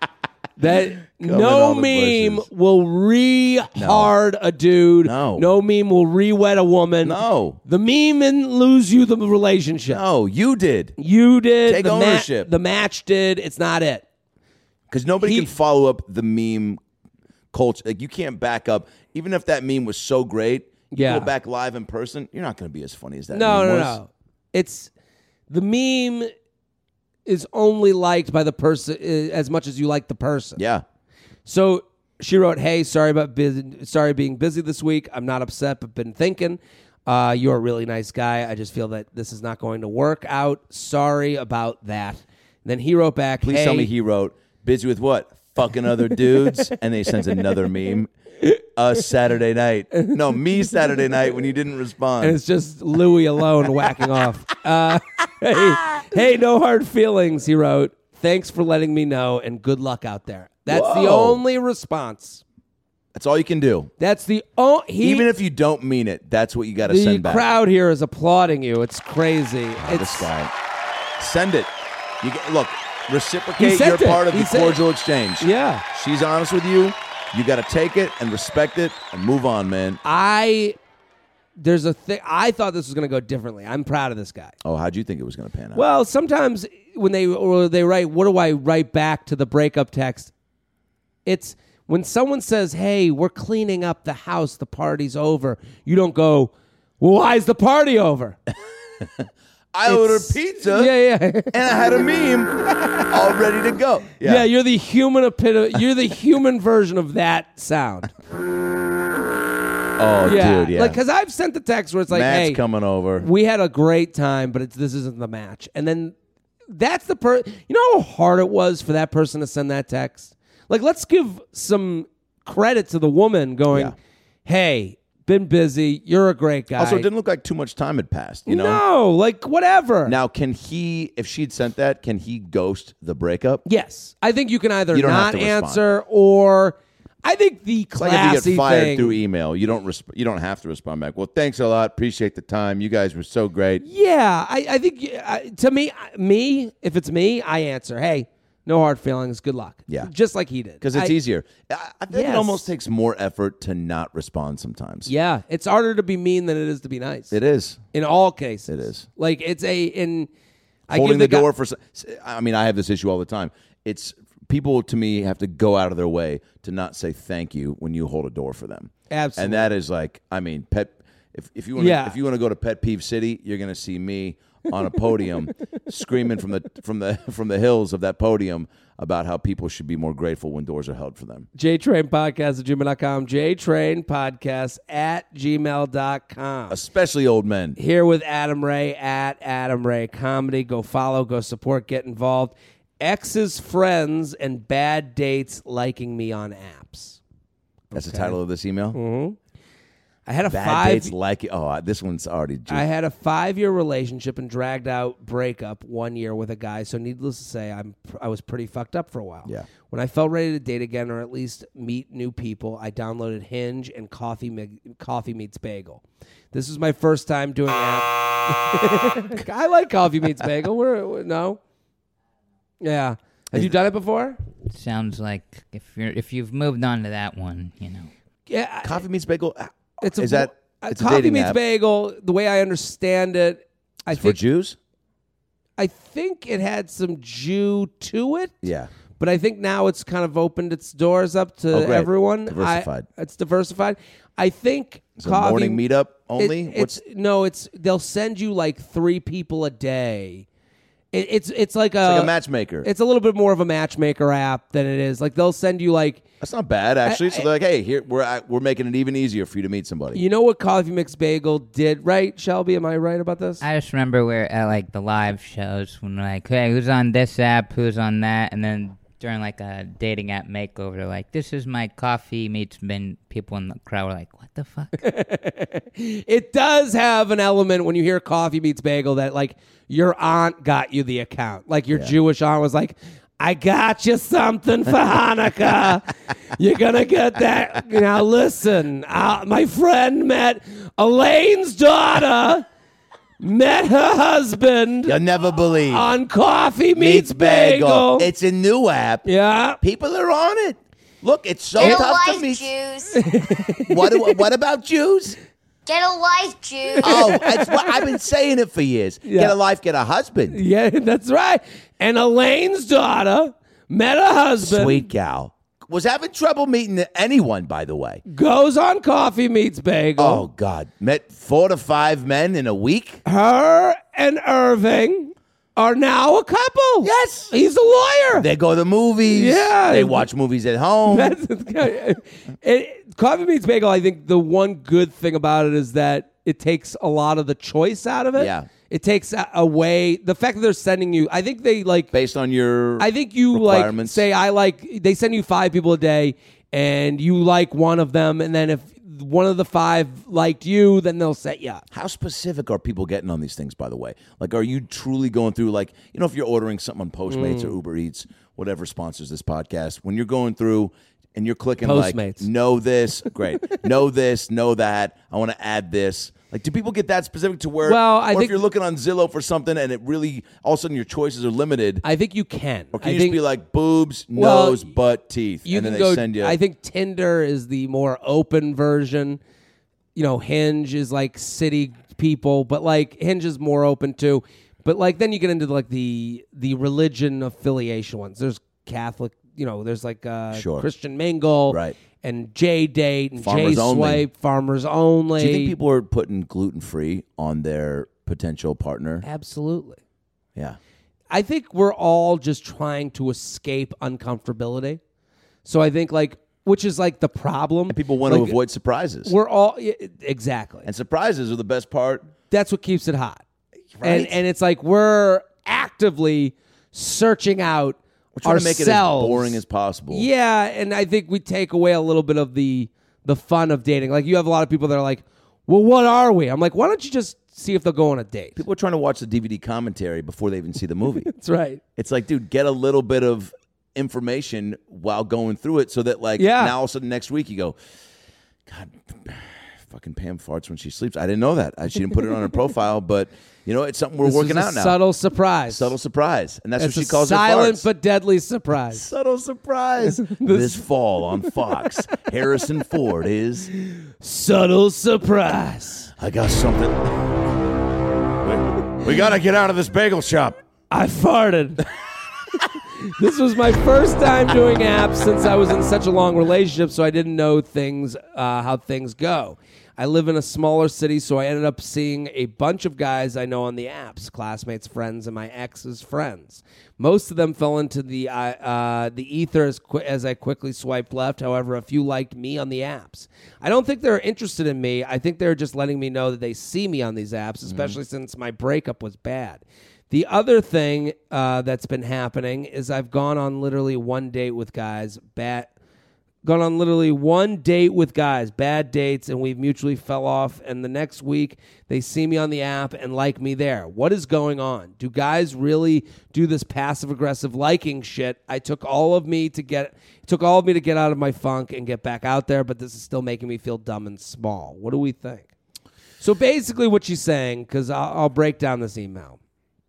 That in no all the meme bushes. will re-hard a dude. No. no meme will re-wet a woman. No. The meme and lose you the relationship. No, you did. You did. Take the ma- ownership. the match did. It's not it. Because nobody He- can follow up the meme culture. Like, you can't back up. Even if that meme was so great, you Yeah. go back live in person, you're not going to be as funny as that No, meme no, was. no. It's the meme is only liked by the person uh, as much as you like the person. Yeah. So she wrote, "Hey, sorry about busy, sorry being busy this week. I'm not upset, but been thinking. Uh, you're a really nice guy. I just feel that this is not going to work out. Sorry about that." And then he wrote back, Please hey, tell me he wrote, busy with what? Fucking other dudes? And then he sends another meme. Us Saturday night. No, me Saturday night when you didn't respond. and it's just Louis alone whacking off. Uh, hey, hey, no hard feelings. He wrote, "Thanks for letting me know, and good luck out there." That's the Whoa. only response. That's all you can do. That's the oh he. Even if you don't mean it, that's what you got to the send back. crowd here is applauding you. It's crazy. Oh, it's this guy. Send it. You get, look, He reciprocate sent your it. part of He the said- cordial exchange. yeah. She's honest with you. You got to take it and respect it and move on, man. I there's a thing. I thought this was going to go differently. I'm proud of this guy. Oh, how'd you think it was going to pan out? Well, sometimes when they or they write, what do I write back to the breakup text? It's when someone says, "Hey, we're cleaning up the house. The party's over." You don't go, "Well, why is the party over?" I ordered It's- pizza Yeah, yeah. and I had a meme all ready to go. Yeah, you're the human epitome. You're the human version of that sound. Oh, Yeah, dude, yeah. like because I've sent the text where it's like, Matt's "Hey, coming over. we had a great time, but it's, this isn't the match." And then that's the per. You know how hard it was for that person to send that text. Like, let's give some credit to the woman going, Yeah. "Hey, been busy. You're a great guy." Also, it didn't look like too much time had passed, you know? No, like whatever. Now, can he, if she'd sent that, can he ghost the breakup? Yes, I think you can either You don't have not to respond. answer or. I think the It's like classy if you get fired thing. through email, you don't resp- you don't have to respond back. Well, thanks a lot. Appreciate the time. You guys were so great. Yeah, I, I think uh, to me, me, if it's me, I answer, "Hey, no hard feelings. Good luck." Yeah. just like he did, Because it's I- easier. I, I think Yes. it almost takes more effort to not respond sometimes. Yeah, it's harder to be mean than it is to be nice. It is. in all cases. It is. Like it's a in I Holding give the, guy- door for. s- I mean, I have this issue all the time. It's people to me have to go out of their way to not say thank you when you hold a door for them. Absolutely. And that is like, I mean, pet. if if you want Yeah. if you want to go to Pet Peeve City, you're going to see me on a podium screaming from the from the from the hills of that podium about how people should be more grateful when doors are held for them. JTrain Podcast at gmail dot com. JTrain Podcast at gmail dot com. Especially old men. Here with Adam Ray at Adam Ray Comedy. Go follow, go support, get involved. Ex's friends and bad dates liking me on apps. That's Okay. the title of this email. Mm-hmm. I had a Bad five. dates like it. Oh, this one's already. Just, I had a five-year relationship and dragged out breakup one year with a guy. So needless to say, I'm I was pretty fucked up for a while. Yeah. When I felt ready to date again, or at least meet new people, I downloaded Hinge and Coffee Me- Coffee Meets Bagel. This was my first time doing app. I like Coffee Meets Bagel. We're, we're- no. Yeah. Have you done it before? Sounds like if you're if you've moved on to that one, you know. Yeah. Coffee Meets Bagel. It's a, Is that? uh, It's a Coffee dating Meets app. Bagel? The way I understand it, I For think Jews? I think it had some Jew to it. Yeah. But I think now it's kind of opened its doors up to Oh, great. everyone. Diversified. I, it's diversified. I think It's a coffee morning meetup it- only. it's no, it's they'll send you like three people a day. It, it's it's like a, It's like a matchmaker. It's a little bit more of a matchmaker app than it is. Like they'll send you like That's not bad, actually. I- so they're like, hey, here we're at, we're making it even easier for you to meet somebody. you know what Coffee Mix Bagel did, right? Shelby, am I right about this? I just remember where at like the live shows when like, hey, who's on this app, who's on that, and then during like a dating app makeover, they're like, this is my Coffee Meets Ben. People in the crowd were like, what the fuck? It does have an element when you hear Coffee Meets Bagel that like your aunt got you the account. Like your Jewish aunt was like, I got you something for Hanukkah. You're going to get that. Now listen, uh, my friend met Elaine's daughter, met her husband You'll never believe. on Coffee Meets, Bagel. It's a new app. yeah. People are on it. Look, it's so Get a tough to life, meet. Jews. What, do- what about Jews? Get a life, Jews. Oh, that's what, I've been saying it for years. Yeah. Get a life, get a husband. Yeah, that's right. And Elaine's daughter met her husband. Sweet gal. Was having trouble meeting anyone, by the way. Goes on Coffee Meets Bagel. Oh, God. Met four to five men in a week? Her and Irving are now a couple. Yes. He's a lawyer. They go to movies. Yeah. They watch movies at home. That's it, Coffee Meets Bagel. I think the one good thing about it is that it takes a lot of the choice out of it. Yeah. It takes a- away the fact that they're sending you. I think they like. Based on your I think you like requirements. say I like. They send you five people a day, and you like one of them, and then if one of the five liked you, then they'll set you up. How specific are people getting on these things, by the way? Like, are you truly going through, like, you know, if you're ordering something on Postmates Mm. or Uber Eats, whatever sponsors this podcast, when you're going through and you're clicking, Postmates. like, know this, great, know this, know that, I want to add this. Like, do people get that specific to where, Well, I or if think- you're looking on Zillow for something and it really, all of a sudden your choices are limited, I think you can. or can I you think just be like boobs, Well, nose, butt, teeth, you and then can they go. send you. I think Tinder is the more open version. You know, Hinge is like city people, but like Hinge is more open too. But like then you get into like the the religion affiliation ones. There's Catholic. You know, there's like uh, Sure. Christian Mingle, Right. and J Date and Farmers J Only. Swipe, Farmers Only. do you think people are putting gluten free on their potential partner? Absolutely. Yeah. I think we're all just trying to escape uncomfortability. So I think like, which is like the problem. And people want to Like, avoid surprises. We're all yeah, exactly. And surprises are the best part. That's what keeps it hot. And Right. and it's like we're actively searching out We're trying ourselves. to make it as boring as possible. Yeah, and I think we take away a little bit of the the fun of dating. Like you have a lot of people that are like, "Well, what are we?" I'm like, "Why don't you just see if they'll go on a date?" People are trying to watch the D V D commentary before they even see the movie. That's right. It's like, dude, get a little bit of information while going through it so that, like, Yeah. now all of a sudden next week you go, God, fucking Pam farts when she sleeps. I didn't know that. I, she didn't put it on her profile, but, you know, it's something we're This working is a out now. Subtle surprise. Subtle surprise. And that's It's what she a calls silent it farts. but deadly surprise. Subtle surprise. This fall on Fox, Harrison Ford is, Subtle surprise. I got something. We, we got to get out of this bagel shop. I farted. This was my first time doing apps since I was in such a long relationship, so I didn't know things, uh, how things go. I live in a smaller city, so I ended up seeing a bunch of guys I know on the apps, classmates, friends, and my ex's friends. Most of them fell into the uh, uh, the ether as, qu- as I quickly swiped left. However, a few liked me on the apps. I don't think they're interested in me. I think they're just letting me know that they see me on these apps, especially mm-hmm. since my breakup was bad. The other thing uh, that's been happening is I've gone on literally one date with guys, bad... Gone on literally one date with guys, bad dates, and we've mutually fell off. And the next week, they see me on the app and like me there. What is going on? Do guys really do this passive-aggressive liking shit? I took all of me to get, it took all of me to get out of my funk and get back out there, but this is still making me feel dumb and small. What do we think? So basically, what she's saying, because I'll, I'll break down this email.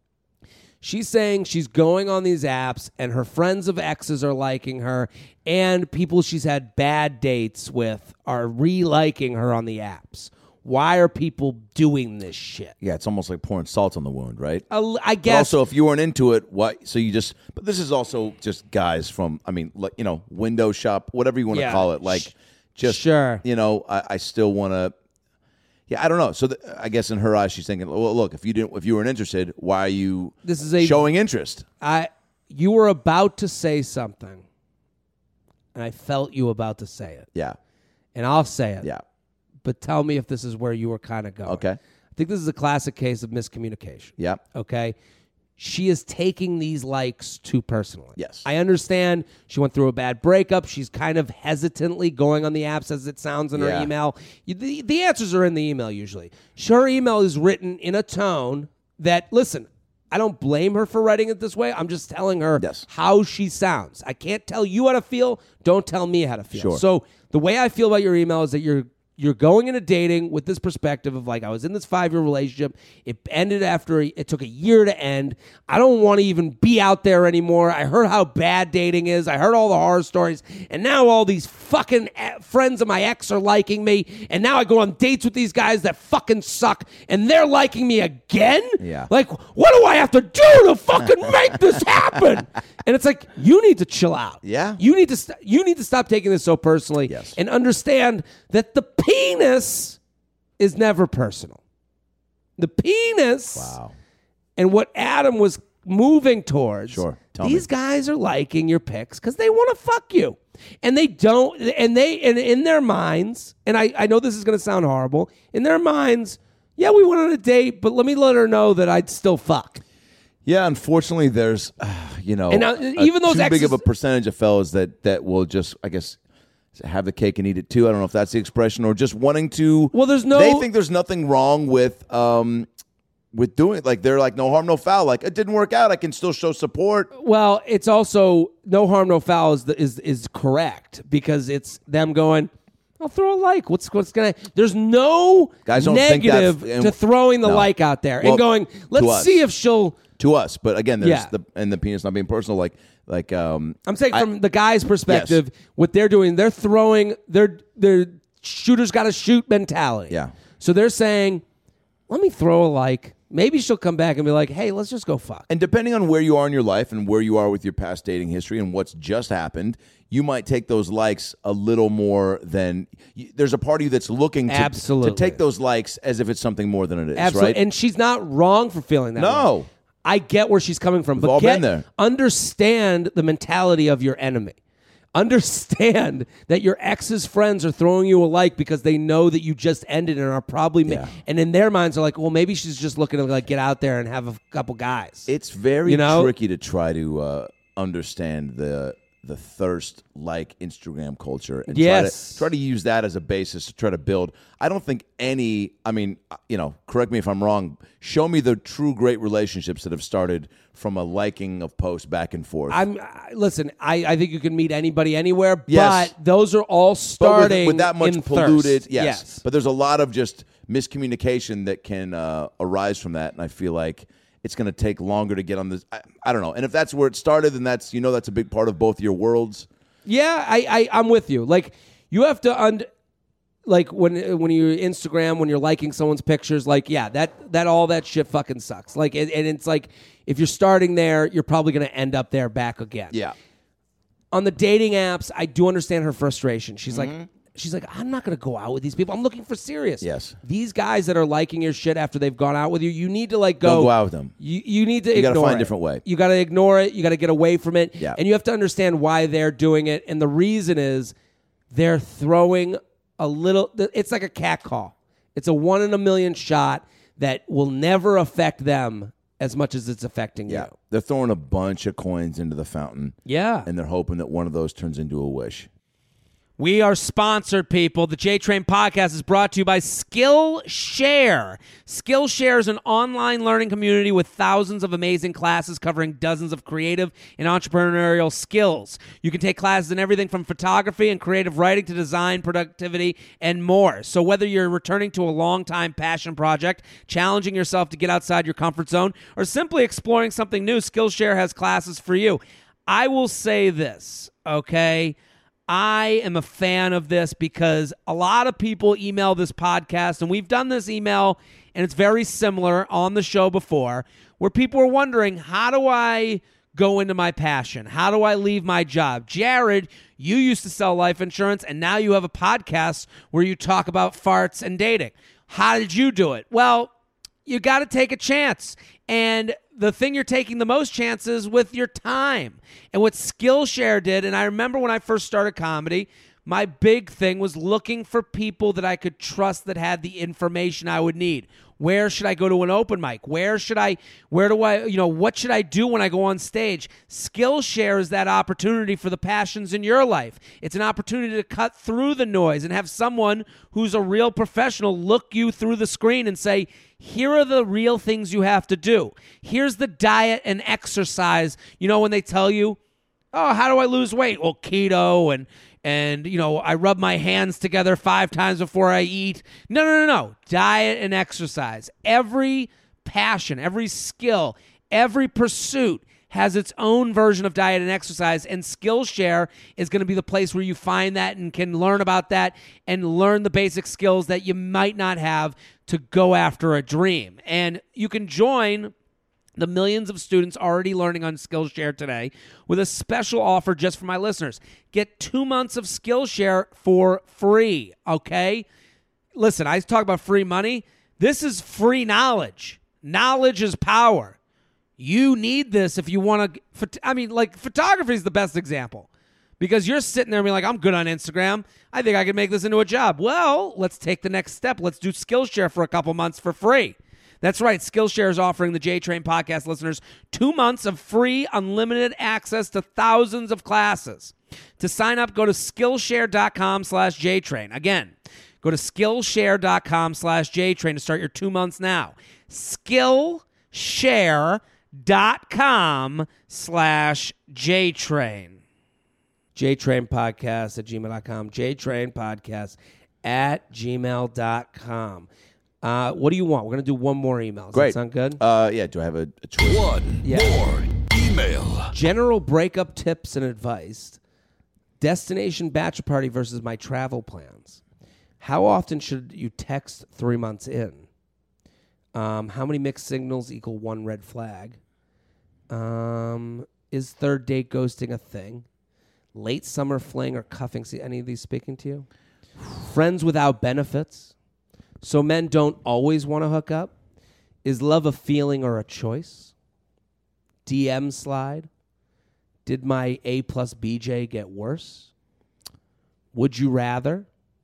She's saying she's going on these apps and her friends of exes are liking her and people she's had bad dates with are re-liking her on the apps. Why are people doing this shit? Yeah, it's almost like pouring salt on the wound, right? Uh, I guess. But also, if you weren't into it, what? So you just. But this is also just guys from. I mean, like, you know, window shop, whatever you want to Yeah. call it. Like, just Sure. You know, I, I still want to. Yeah, I don't know. So the, I guess in her eyes, she's thinking, well, look, if you didn't, if you weren't interested, why are you This is a- showing interest? I, you were about to say something, and I felt you about to say it, Yeah, and I'll say it. yeah. But tell me if this is where you were kind of going. Okay. I think this is a classic case of miscommunication. Yeah. Okay. She is taking these likes too personally. Yes. I understand she went through a bad breakup. She's kind of hesitantly going on the apps as it sounds in Yeah. her email. You- The, the answers are in the email usually. Her email is written in a tone that, listen, I don't blame her for writing it this way. I'm just telling her Yes. how she sounds. I can't tell you how to feel. Don't tell me how to feel. Sure. So the way I feel about your email is that you're You're going into dating with this perspective of like, I was in this five-year relationship. It ended after, it took a year to end. I don't want to even be out there anymore. I heard how bad dating is. I heard all the horror stories. And now all these fucking friends of my ex are liking me. And now I go on dates with these guys that fucking suck. And they're liking me again? Yeah. Like, what do I have to do to fucking make this happen? And it's like, you need to chill out. Yeah. You need to, st- you need to stop taking this so personally. Yes. And understand that the penis is never personal. The penis Wow. and what Adam was moving towards. Sure. Tell these me. guys are liking your pics because they want to fuck you. And they don't, and they, and in their minds, and I, I know this is going to sound horrible, in their minds, yeah, we went on a date, but let me let her know that I'd still fuck. Yeah, unfortunately, there's, uh, you know, And now, a- even those too big of exes- a percentage of fellas that, that will just, I guess, have the cake and eat it too. I don't know if that's the expression, or just wanting to. Well, there's no- They think there's nothing wrong with um with doing it. Like, they're like, no harm, no foul. Like, it didn't work out. I can still show support. Well, it's also no harm, no foul is the, is is correct because it's them going, I'll throw a like. What's what's gonna? There's no Guys don't think negative that- and- to throwing the No. like out there Well, and going. to Let's us. see if she'll. To us, but again, there's Yeah. the and the penis not being personal. Like, like um, I'm saying I- from the guy's perspective, what they're doing, they're throwing. They're they're shooters got to shoot mentality. Yeah. So they're saying, let me throw a like. Maybe she'll come back and be like, hey, let's just go fuck. And depending on where you are in your life and where you are with your past dating history and what's just happened, you might take those likes a little more than. y- There's a part of you that's looking to, Absolutely. to take those likes as if it's something more than it is, Absolutely. right? And she's not wrong for feeling that No. way. I get where she's coming from. We've but all get, been there. Understand the mentality of your enemy. Understand that your ex's friends are throwing you a like because they know that you just ended and are probably ma- Yeah. and in their minds are like, well, maybe she's just looking to like get out there and have a couple guys. It's very You know? tricky to try to uh, understand the the thirst like Instagram culture and Yes. try to try to use that as a basis to try to build. I don't think any. I mean, uh, you know, correct me if I'm wrong. Show me the true great relationships that have started from a liking of posts back and forth. I'm I- listen. I, I think you can meet anybody anywhere, Yes. but those are all But with- starting with, that much in polluted. thirst. Yes. But there's a lot of just miscommunication that can uh, arise from that, and I feel like it's going to take longer to get on this. I, I don't know. And if that's where it started, then that's you know that's a big part of both your worlds. Yeah, I, I I'm with you. Like you have to und- like when when you Instagram, when you're liking someone's pictures, like yeah, that that all that shit fucking sucks. Like, and, and it's like if you're starting there, you're probably going to end up there back again. Yeah. On the dating apps, I do understand her frustration. She's Mm-hmm. like, she's like, I'm not going to go out with these people. I'm looking for serious. Yes. These guys that are liking your shit after they've gone out with you, you need to like go. Don't go out with them. You you need to You gotta ignore find a it. different way. You got to ignore it. You got to get away from it. Yeah. And you have to understand why they're doing it. And the reason is they're throwing a little. It's like a cat call. It's a one in a million shot that will never affect them as much as it's affecting Yeah. you. They're throwing a bunch of coins into the fountain. Yeah. And they're hoping that one of those turns into a wish. We are sponsored, people. The J-Train podcast is brought to you by Skillshare. Skillshare is an online learning community with thousands of amazing classes covering dozens of creative and entrepreneurial skills. You can take classes in everything from photography and creative writing to design, productivity, and more. So whether you're returning to a long-time passion project, challenging yourself to get outside your comfort zone, or simply exploring something new, Skillshare has classes for you. I will say this, okay? I am a fan of this because a lot of people email this podcast, and we've done this email, and it's very similar on the show before, where people are wondering, how do I go into my passion? How do I leave my job? Jared, you used to sell life insurance, and now you have a podcast where you talk about farts and dating. How did you do it? Well, you got to take a chance. And the thing you're taking the most chances with your time. And what Skillshare did, and I remember when I first started comedy, my big thing was looking for people that I could trust that had the information I would need. Where should I go to an open mic? Where should I, where do I, you know, what should I do when I go on stage? Skillshare is that opportunity for the passions in your life. It's an opportunity to cut through the noise and have someone who's a real professional look you through the screen and say, here are the real things you have to do. Here's the diet and exercise. You know, when they tell you, oh, how do I lose weight? Well, keto and, and you know, I rub my hands together five times before I eat. No, no, no, no. Diet and exercise. Every passion, every skill, every pursuit has its own version of diet and exercise, and Skillshare is going to be the place where you find that and can learn about that and learn the basic skills that you might not have to go after a dream. And you can join the millions of students already learning on Skillshare today with a special offer just for my listeners. Get two months of Skillshare for free, okay? Listen, I talk about free money. This is free knowledge. Knowledge is power. You need this if you want to, I mean, like, photography is the best example because you're sitting there and being like, I'm good on Instagram. I think I can make this into a job. Well, let's take the next step. Let's do Skillshare for a couple months for free. That's right. Skillshare is offering the J-Train podcast listeners two months of free, unlimited access to thousands of classes. To sign up, go to Skillshare.com slash J-Train. Again, go to Skillshare.com slash J-Train to start your two months now. Skillshare.com slash J-Train. J-Train Podcast at gmail dot com. J-Train Podcast at gmail dot com. Uh, what do you want? We're going to do one more email. Does Great. that sound good? Uh, yeah, do I have a, a choice? One Yeah. more email. General breakup tips and advice. Destination bachelor party versus my travel plans. How often should you text three months in? Um, how many mixed signals equal one red flag? Um, is third date ghosting a thing? Late summer fling or cuffing? See any of these speaking to you? Friends without benefits. So men don't always want to hook up. Is love a feeling or a choice? D M slide. Did my A plus B J get worse? Would you rather?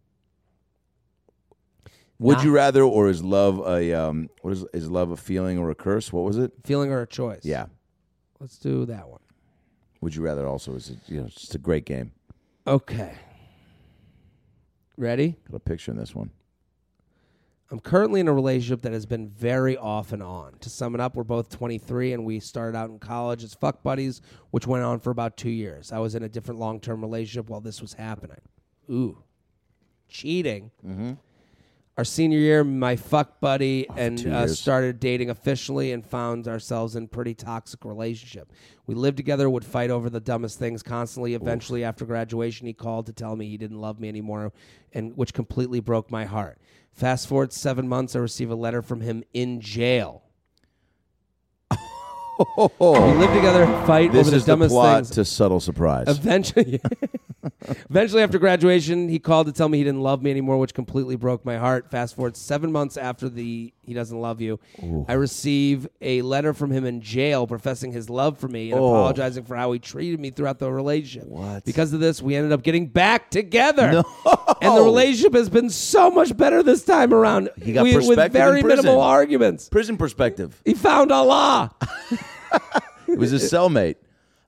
Would Nah. you rather, or is love a um? What is is love a feeling or a curse? What was it? Feeling or a choice? Yeah. Let's do that one. Would you rather also is it, you know, it's just a great game. Okay. Ready? Got a picture in this one. I'm currently in a relationship that has been very off and on. To sum it up, we're both twenty-three and we started out in college as fuck buddies, which went on for about two years. I was in a different long-term relationship while this was happening. Ooh. Cheating. Mm-hmm. Our senior year, my fuck buddy and two uh, years. started dating officially and found ourselves in a pretty toxic relationship. We lived together, would fight over the dumbest things constantly. Eventually, after graduation, he called to tell me he didn't love me anymore, and which completely broke my heart. Fast forward seven months, I receive a letter from him in jail. We lived together, fight This over the is the dumbest plot things. to Subtle Surprise. Eventually, eventually, after graduation, he called to tell me he didn't love me anymore, which completely broke my heart. Fast forward seven months after the he doesn't love you, I receive a letter from him in jail professing his love for me and Oh. apologizing for how he treated me throughout the relationship. What? Because of this, we ended up getting back together. No. And the relationship has been so much better this time around. He got we, with perspective very in prison. minimal arguments. Prison perspective. He found Allah. It was his cellmate.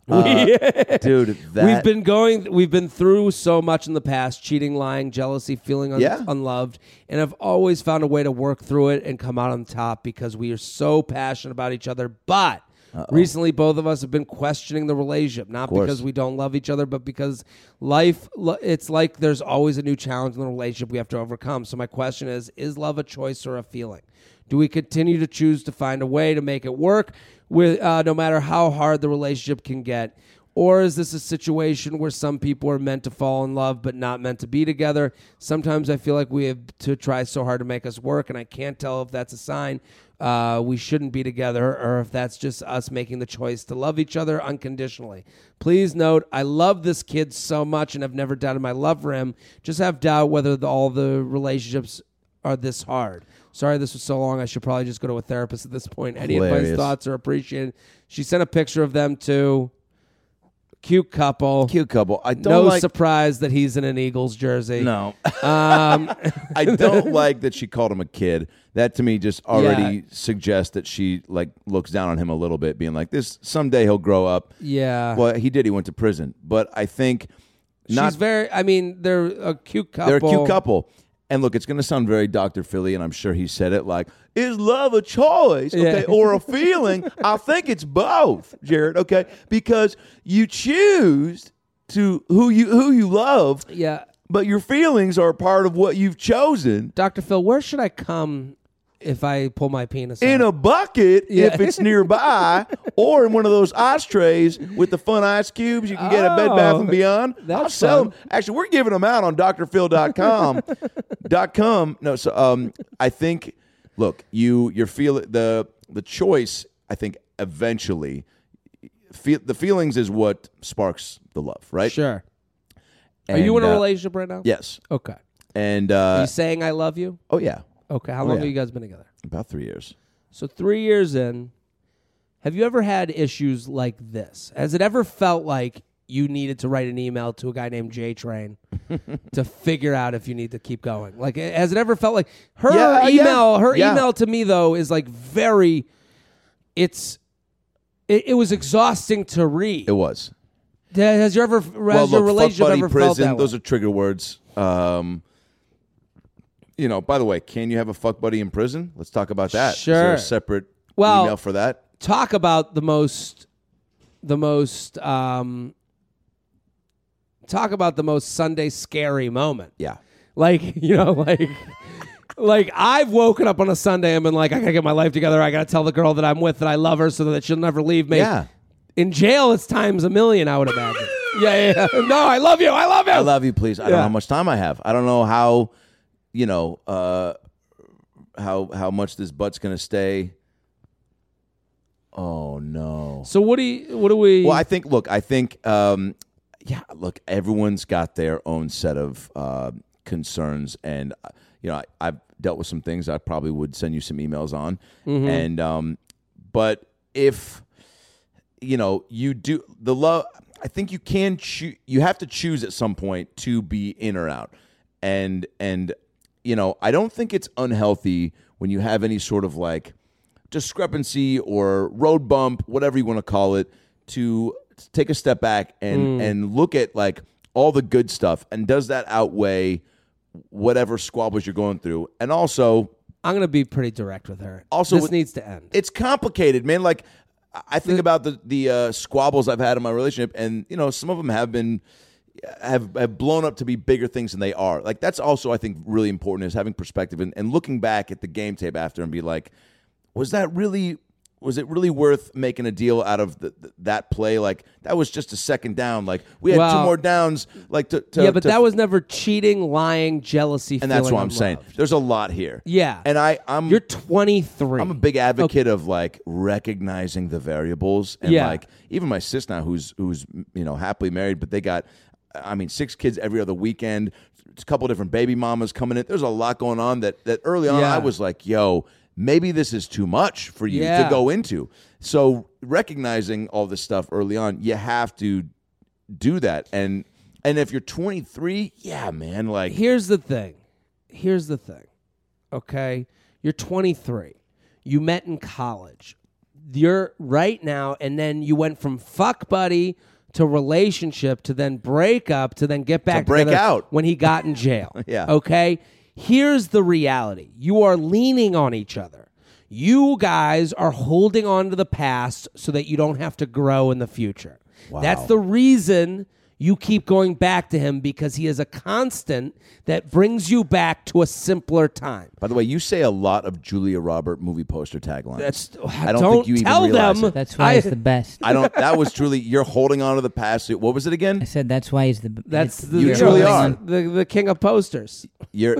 Uh, dude, that We've been going, we've been through so much in the past: cheating, lying, jealousy, feeling un- Yeah. unloved, and I've always found a way to work through it and come out on top because we are so passionate about each other. But recently, both of us have been questioning the relationship, not course. because we don't love each other, but because life, lo- it's like there's always a new challenge in the relationship we have to overcome. So my question is: is love a choice or a feeling? Do we continue to choose to find a way to make it work, with uh, no matter how hard the relationship can get? Or is this a situation where some people are meant to fall in love but not meant to be together? Sometimes I feel like we have to try so hard to make us work, and I can't tell if that's a sign uh, we shouldn't be together or if that's just us making the choice to love each other unconditionally. Please note, I love this kid so much and have never doubted my love for him. Just have doubt whether the, all the relationships are this hard. Sorry this was so long. I should probably just go to a therapist at this point. Any advice, Hilarious. thoughts are appreciated. She sent a picture of them too. Cute couple. cute couple. I don't No like. surprise that he's in an Eagles jersey. no, Um, I don't like that she called him a kid. That to me just already Yeah. suggests that she like looks down on him a little bit, being like, "This someday he'll grow up." yeah. Well, he did. He went to prison, but I think not. She's very, I mean, they're a cute couple. They're a cute couple. And look, it's going to sound very Doctor Philly, and I'm sure he said it like, is love a choice, okay, Yeah. or a feeling? I think it's both, Jared, okay? Because you choose to who you who you love, Yeah. but your feelings are a part of what you've chosen. Doctor Phil, where should I come if I pull my penis In out? a bucket, Yeah. if it's nearby, or in one of those ice trays with the fun ice cubes you can get at Bed Bath and Oh, Beyond. that's I'll sell fun. them. Actually, we're giving them out on D R phil dot com. dot com. No, so um, I think. Look, you you're feel the the choice. I think eventually, feel the feelings is what sparks the love, right? Sure. And, Are you in a uh, relationship right now? Yes. Okay. And Are uh, you saying I love you? oh yeah, Okay. How Oh, long yeah. have you guys been together? about three years. So three years in, have you ever had issues like this? Has it ever felt like you needed to write an email to a guy named J Train to figure out if you need to keep going? Like, has it ever felt like her Yeah, uh, email? yeah. Her Yeah. email to me though is like very. It's. It, it was exhausting to read. It was. Has your ever has well, your look, relationship fuck buddy, ever prison. felt that Those way? are trigger words. Um, you know. By the way, can you have a fuck buddy in prison? Let's talk about that. Is there Sure. a separate Well- email for that? Talk about the most, the most. Um, talk about the most Sunday scary moment. Yeah. Like, you know, like like I've woken up on a Sunday and been like, I gotta get my life together. I gotta tell the girl that I'm with that I love her so that she'll never leave me. Yeah. In jail, it's times a million, I would imagine. yeah, yeah, yeah. No, I love you. I love you. I love you, please. I don't know Yeah. how much time I have. I don't know how, you know, uh, how how much this butt's gonna stay. Oh no. So what do you, what do we? Well, I think. Look, I think. Um, yeah. Look, everyone's got their own set of uh, concerns, and uh, you know, I, I've dealt with some things. I probably would send you some emails on, Mm-hmm. and um, but if you know, you do the love. I think you can choose. You have to choose at some point to be in or out, and and you know, I don't think it's unhealthy when you have any sort of like discrepancy or road bump, whatever you want to call it, to take a step back and and look at like all the good stuff, and does that outweigh whatever squabbles you're going through? And also, I'm gonna be pretty direct with her. Also this with- needs to end. it's complicated, man. Like I think about the the uh, squabbles I've had in my relationship, and you know, some of them have been, have, have blown up to be bigger things than they are. Like that's also I think really important is having perspective and, and looking back at the game tape after and be like, was that really was it really worth making a deal out of the, the, that play? Like that was just a second down. Like we had Well, two more downs. Like to, to yeah, but to- that was never cheating, lying, jealousy, and that's feeling what I'm saying. unloved. There's a lot here. Yeah. and I I'm You're twenty-three. I'm a big advocate of like recognizing the variables and Yeah. like even my sis now who's who's you know happily married, but they got I mean six kids every other weekend. It's a couple different baby mamas coming in. There's a lot going on that that early on Yeah. I was like, yo, maybe this is too much for you Yeah. to go into. So recognizing all this stuff early on, you have to do that. And and if you're twenty-three, yeah, man, like Here's the thing. Here's the thing. Okay? You're twenty-three. You met in college. You're right now, and then you went from fuck buddy to relationship to then break up to then get back break together out. when he got in jail. Yeah. Okay? Here's the reality. You are leaning on each other. You guys are holding on to the past so that you don't have to grow in the future. That's the reason you keep going back to him, because he is a constant that brings you back to a simpler time. by the way, you say a lot of Julia Robert movie poster taglines. That's I don't, don't think you even tell realize them. it. That's why I- he's the best. I don't. That was truly you're holding on to the past. What was it I again? said that's why he's the. That's it's- the, You you're truly holding are. on- the, the king of posters. You're,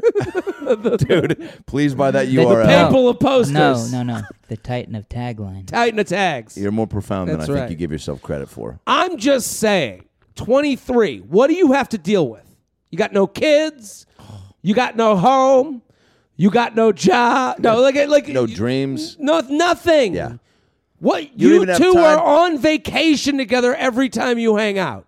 dude. Please buy that U R L. No. People of posters. No, no, no. The Titan of tagline. Tighten the tags. You're more profound than That's I think right. you give yourself credit for. I'm just saying, twenty-three, what do you have to deal with? You got no kids. You got no home. You got no job. No, like, like No dreams. No, nothing. Yeah. What You you, don't even have two time- are on vacation together every time you hang out.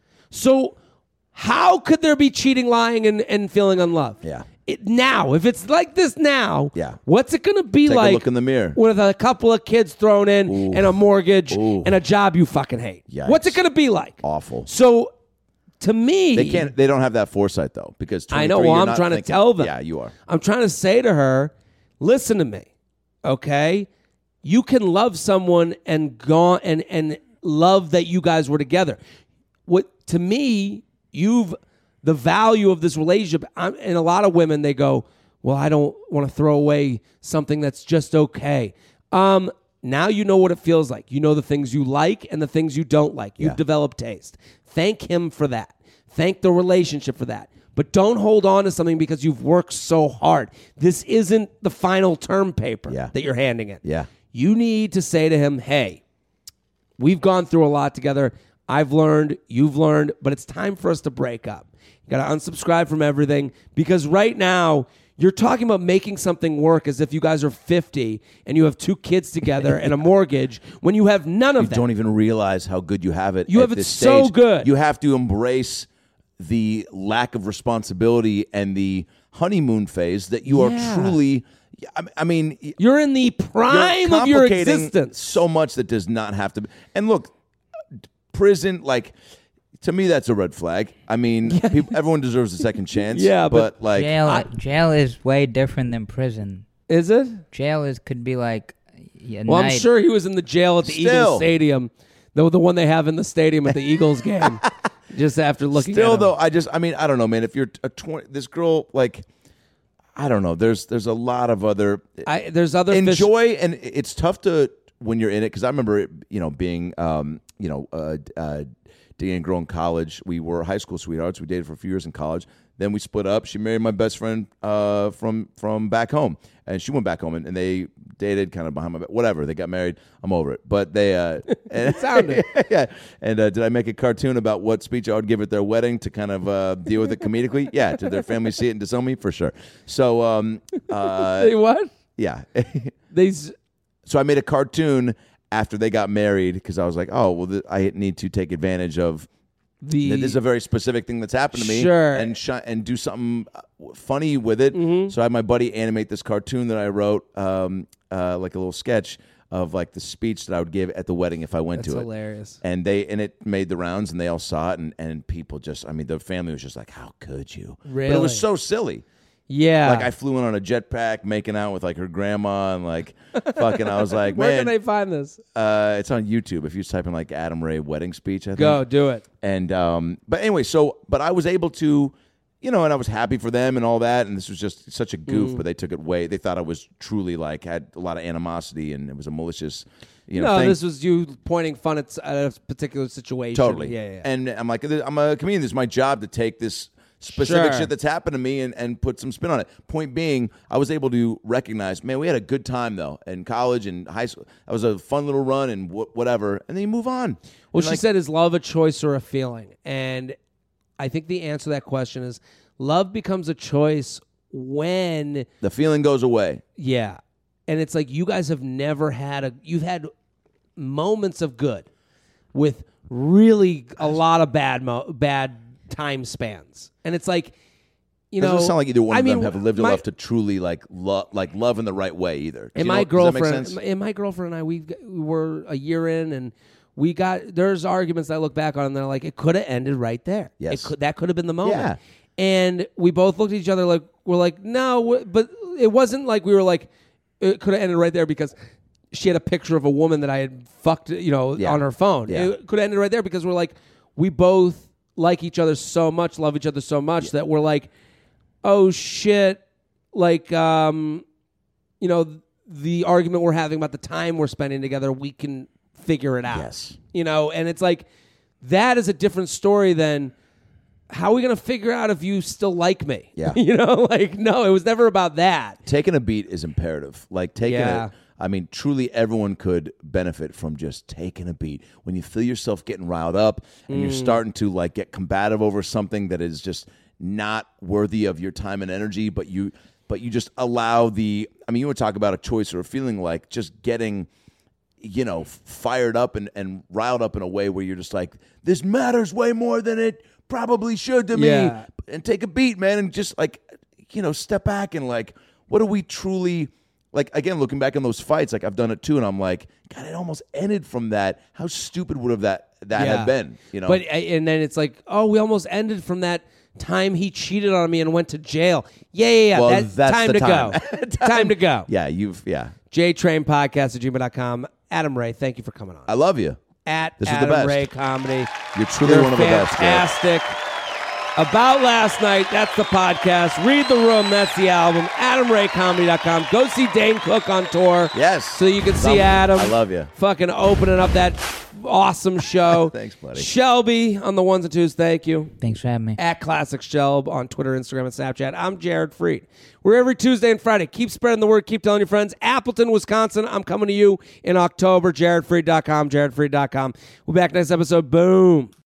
So how could there be cheating, lying, and, and feeling unloved? Yeah. It, now, if it's like this now, Yeah. what's it going to be Take a like look in the mirror. with a couple of kids thrown in Ooh. and a mortgage Ooh. and a job you fucking hate? Yikes. What's it going to be like? Awful. So to me, They can't. They don't have that foresight though, because I know. twenty-three, Well, you're I'm not trying to thinking- tell them. Yeah, you are. I'm trying to say to her, listen to me, okay? You can love someone and go and and love that you guys were together. What to me, you've the value of this relationship. I'm, and a lot of women, they go, well, I don't want to throw away something that's just okay. Um, now you know what it feels like. You know the things you like and the things you don't like. You've Yeah. developed taste. Thank him for that. Thank the relationship for that. But don't hold on to something because you've worked so hard. This isn't the final term paper Yeah. that you're handing in. Yeah. You need to say to him, hey, we've gone through a lot together. I've learned, you've learned, but it's time for us to break up. You got to unsubscribe from everything, because right now you're talking about making something work as if you guys are fifty and you have two kids together and a mortgage when you have none of You that. don't even realize how good you have it. You at have it this so stage. good. You have to embrace the lack of responsibility and the honeymoon phase that you Yeah. are truly. I I mean, You're in the you're prime of your complicating existence. so much that does not have to be. And look, prison, like to me, that's a red flag. I mean, people, everyone deserves a second chance. Yeah, but but, like, jail, I- jail is way different than prison. Is it? Jail is could be like a Well, night. I'm sure he was in the jail at the Still. Eagles Stadium, the, the one they have in the stadium at the Eagles game, just after looking still at him. though, I just, I mean, I don't know, man. If you're a twenty, this girl, like, I don't know. There's, there's a lot of other. I, there's other fish- enjoy and it's tough to when you're in it because I remember it, you know being um you know uh, uh dating a girl in college. We were high school sweethearts. We dated for a few years in college. Then we split up. She married my best friend uh from from back home, and she went back home and, and they dated kind of behind my back. Whatever, they got married. I'm over it. But they uh and, sounded. yeah. And uh, did I make a cartoon about what speech I would give at their wedding to kind of uh, deal with it comedically? Yeah. Did their family see it and disown me? For sure. So um uh They what? yeah. These So I made a cartoon after they got married because I was like, oh, well, th- I need to take advantage of the that this is a very specific thing that's happened to me, Sure. and sh- and do something uh, funny with it. Mm-hmm. So I had my buddy animate this cartoon that I wrote, um, uh, like a little sketch of like the speech that I would give at the wedding if I went That's to it. hilarious. And they and it made the rounds, and they all saw it, and, and people just, I mean, the family was just like, how could you? But it Really? was so silly. Yeah. Like I flew in on a jetpack, making out with like her grandma, and like fucking. I was like, Where man, can they find this? uh, it's on YouTube. If you just type in like Adam Ray wedding speech, I think. Go, do it. And um, but anyway, so but I was able to, you know, and I was happy for them and all that. And this was just such a goof, Mm. but they took it way. They thought I was truly like had a lot of animosity, and it was a malicious, you know. No, thing. this was you pointing fun at, s- at a particular situation. Totally. Yeah, yeah. yeah. And I'm like, I'm a comedian. This is my job to take this specific Sure. shit that's happened to me and, and put some spin on it. Point being, I was able to recognize, man, we had a good time, though, in college and high school. That was a fun little run and wh- whatever. And then you move on. Well, And she like, said, is love a choice or a feeling? And I think the answer to that question is love becomes a choice when, the feeling goes away. yeah. And it's like you guys have never had a, you've had moments of good with really a lot of bad, mo- bad time spans. And it's like, you know. Doesn't sound like either one I of mean, them have lived my- enough to truly like love, like love in the right way either. And You know, my does that make girlfriend, sense? and my girlfriend and I, we we were a year in, and we got there's arguments that I look back on, and they're like, it could have ended right there. Yes. it could, that could have been the moment. Yeah. And we both looked at each other like we're like, no, we- but it wasn't like we were like it could have ended right there because she had a picture of a woman that I had fucked, you know, Yeah. on her phone. Yeah. It could have ended right there because we're like, we both like each other so much, love each other so much that we're like, oh shit, like, um, you know, the argument we're having about the time we're spending together, we can figure it out. Yes. You know, and it's like, that is a different story than how are we going to figure out if you still like me? Yeah. You know, like, no, it was never about that. Taking a beat is imperative. Like taking Yeah. it. I mean, truly, everyone could benefit from just taking a beat. When you feel yourself getting riled up and Mm. you're starting to like get combative over something that is just not worthy of your time and energy, but you, but you just allow the. I mean, you would talk about a choice or a feeling, like just getting, you know, fired up and, and riled up in a way where you're just like, this matters way more than it probably should to Yeah. me. And take a beat, man, and just like, you know, step back and like, what do we truly. Like, again, looking back on those fights, like I've done it too, and I'm like, God, it almost ended from that. How stupid would have that that Yeah. have been? You know, But and then it's like, oh, we almost ended from that time he cheated on me and went to jail. Yeah, yeah, yeah. Well, that's, that's time the to time. go. time to go. yeah, you've yeah. JTrain Podcast at gmail dot com. Adam Ray, thank you for coming on. I love you. At This was the Adam best. Ray Comedy. You're truly You're one of the best. Garrett. fantastic. About Last Night, that's the podcast. Read the Room, that's the album. Adam Ray Comedy dot com. Go see Dane Cook on tour. Yes. So you can see Love- Adam. I love you. Fucking opening up that awesome show. Thanks, buddy. Shelby on the ones and twos, thank you. Thanks for having me. At Classic Shelb on Twitter, Instagram, and Snapchat. I'm Jared Freed. We're every Tuesday and Friday. Keep spreading the word. Keep telling your friends. Appleton, Wisconsin. I'm coming to you in October. Jared Freed dot com. Jared Freed dot com. We'll be back next episode. Boom.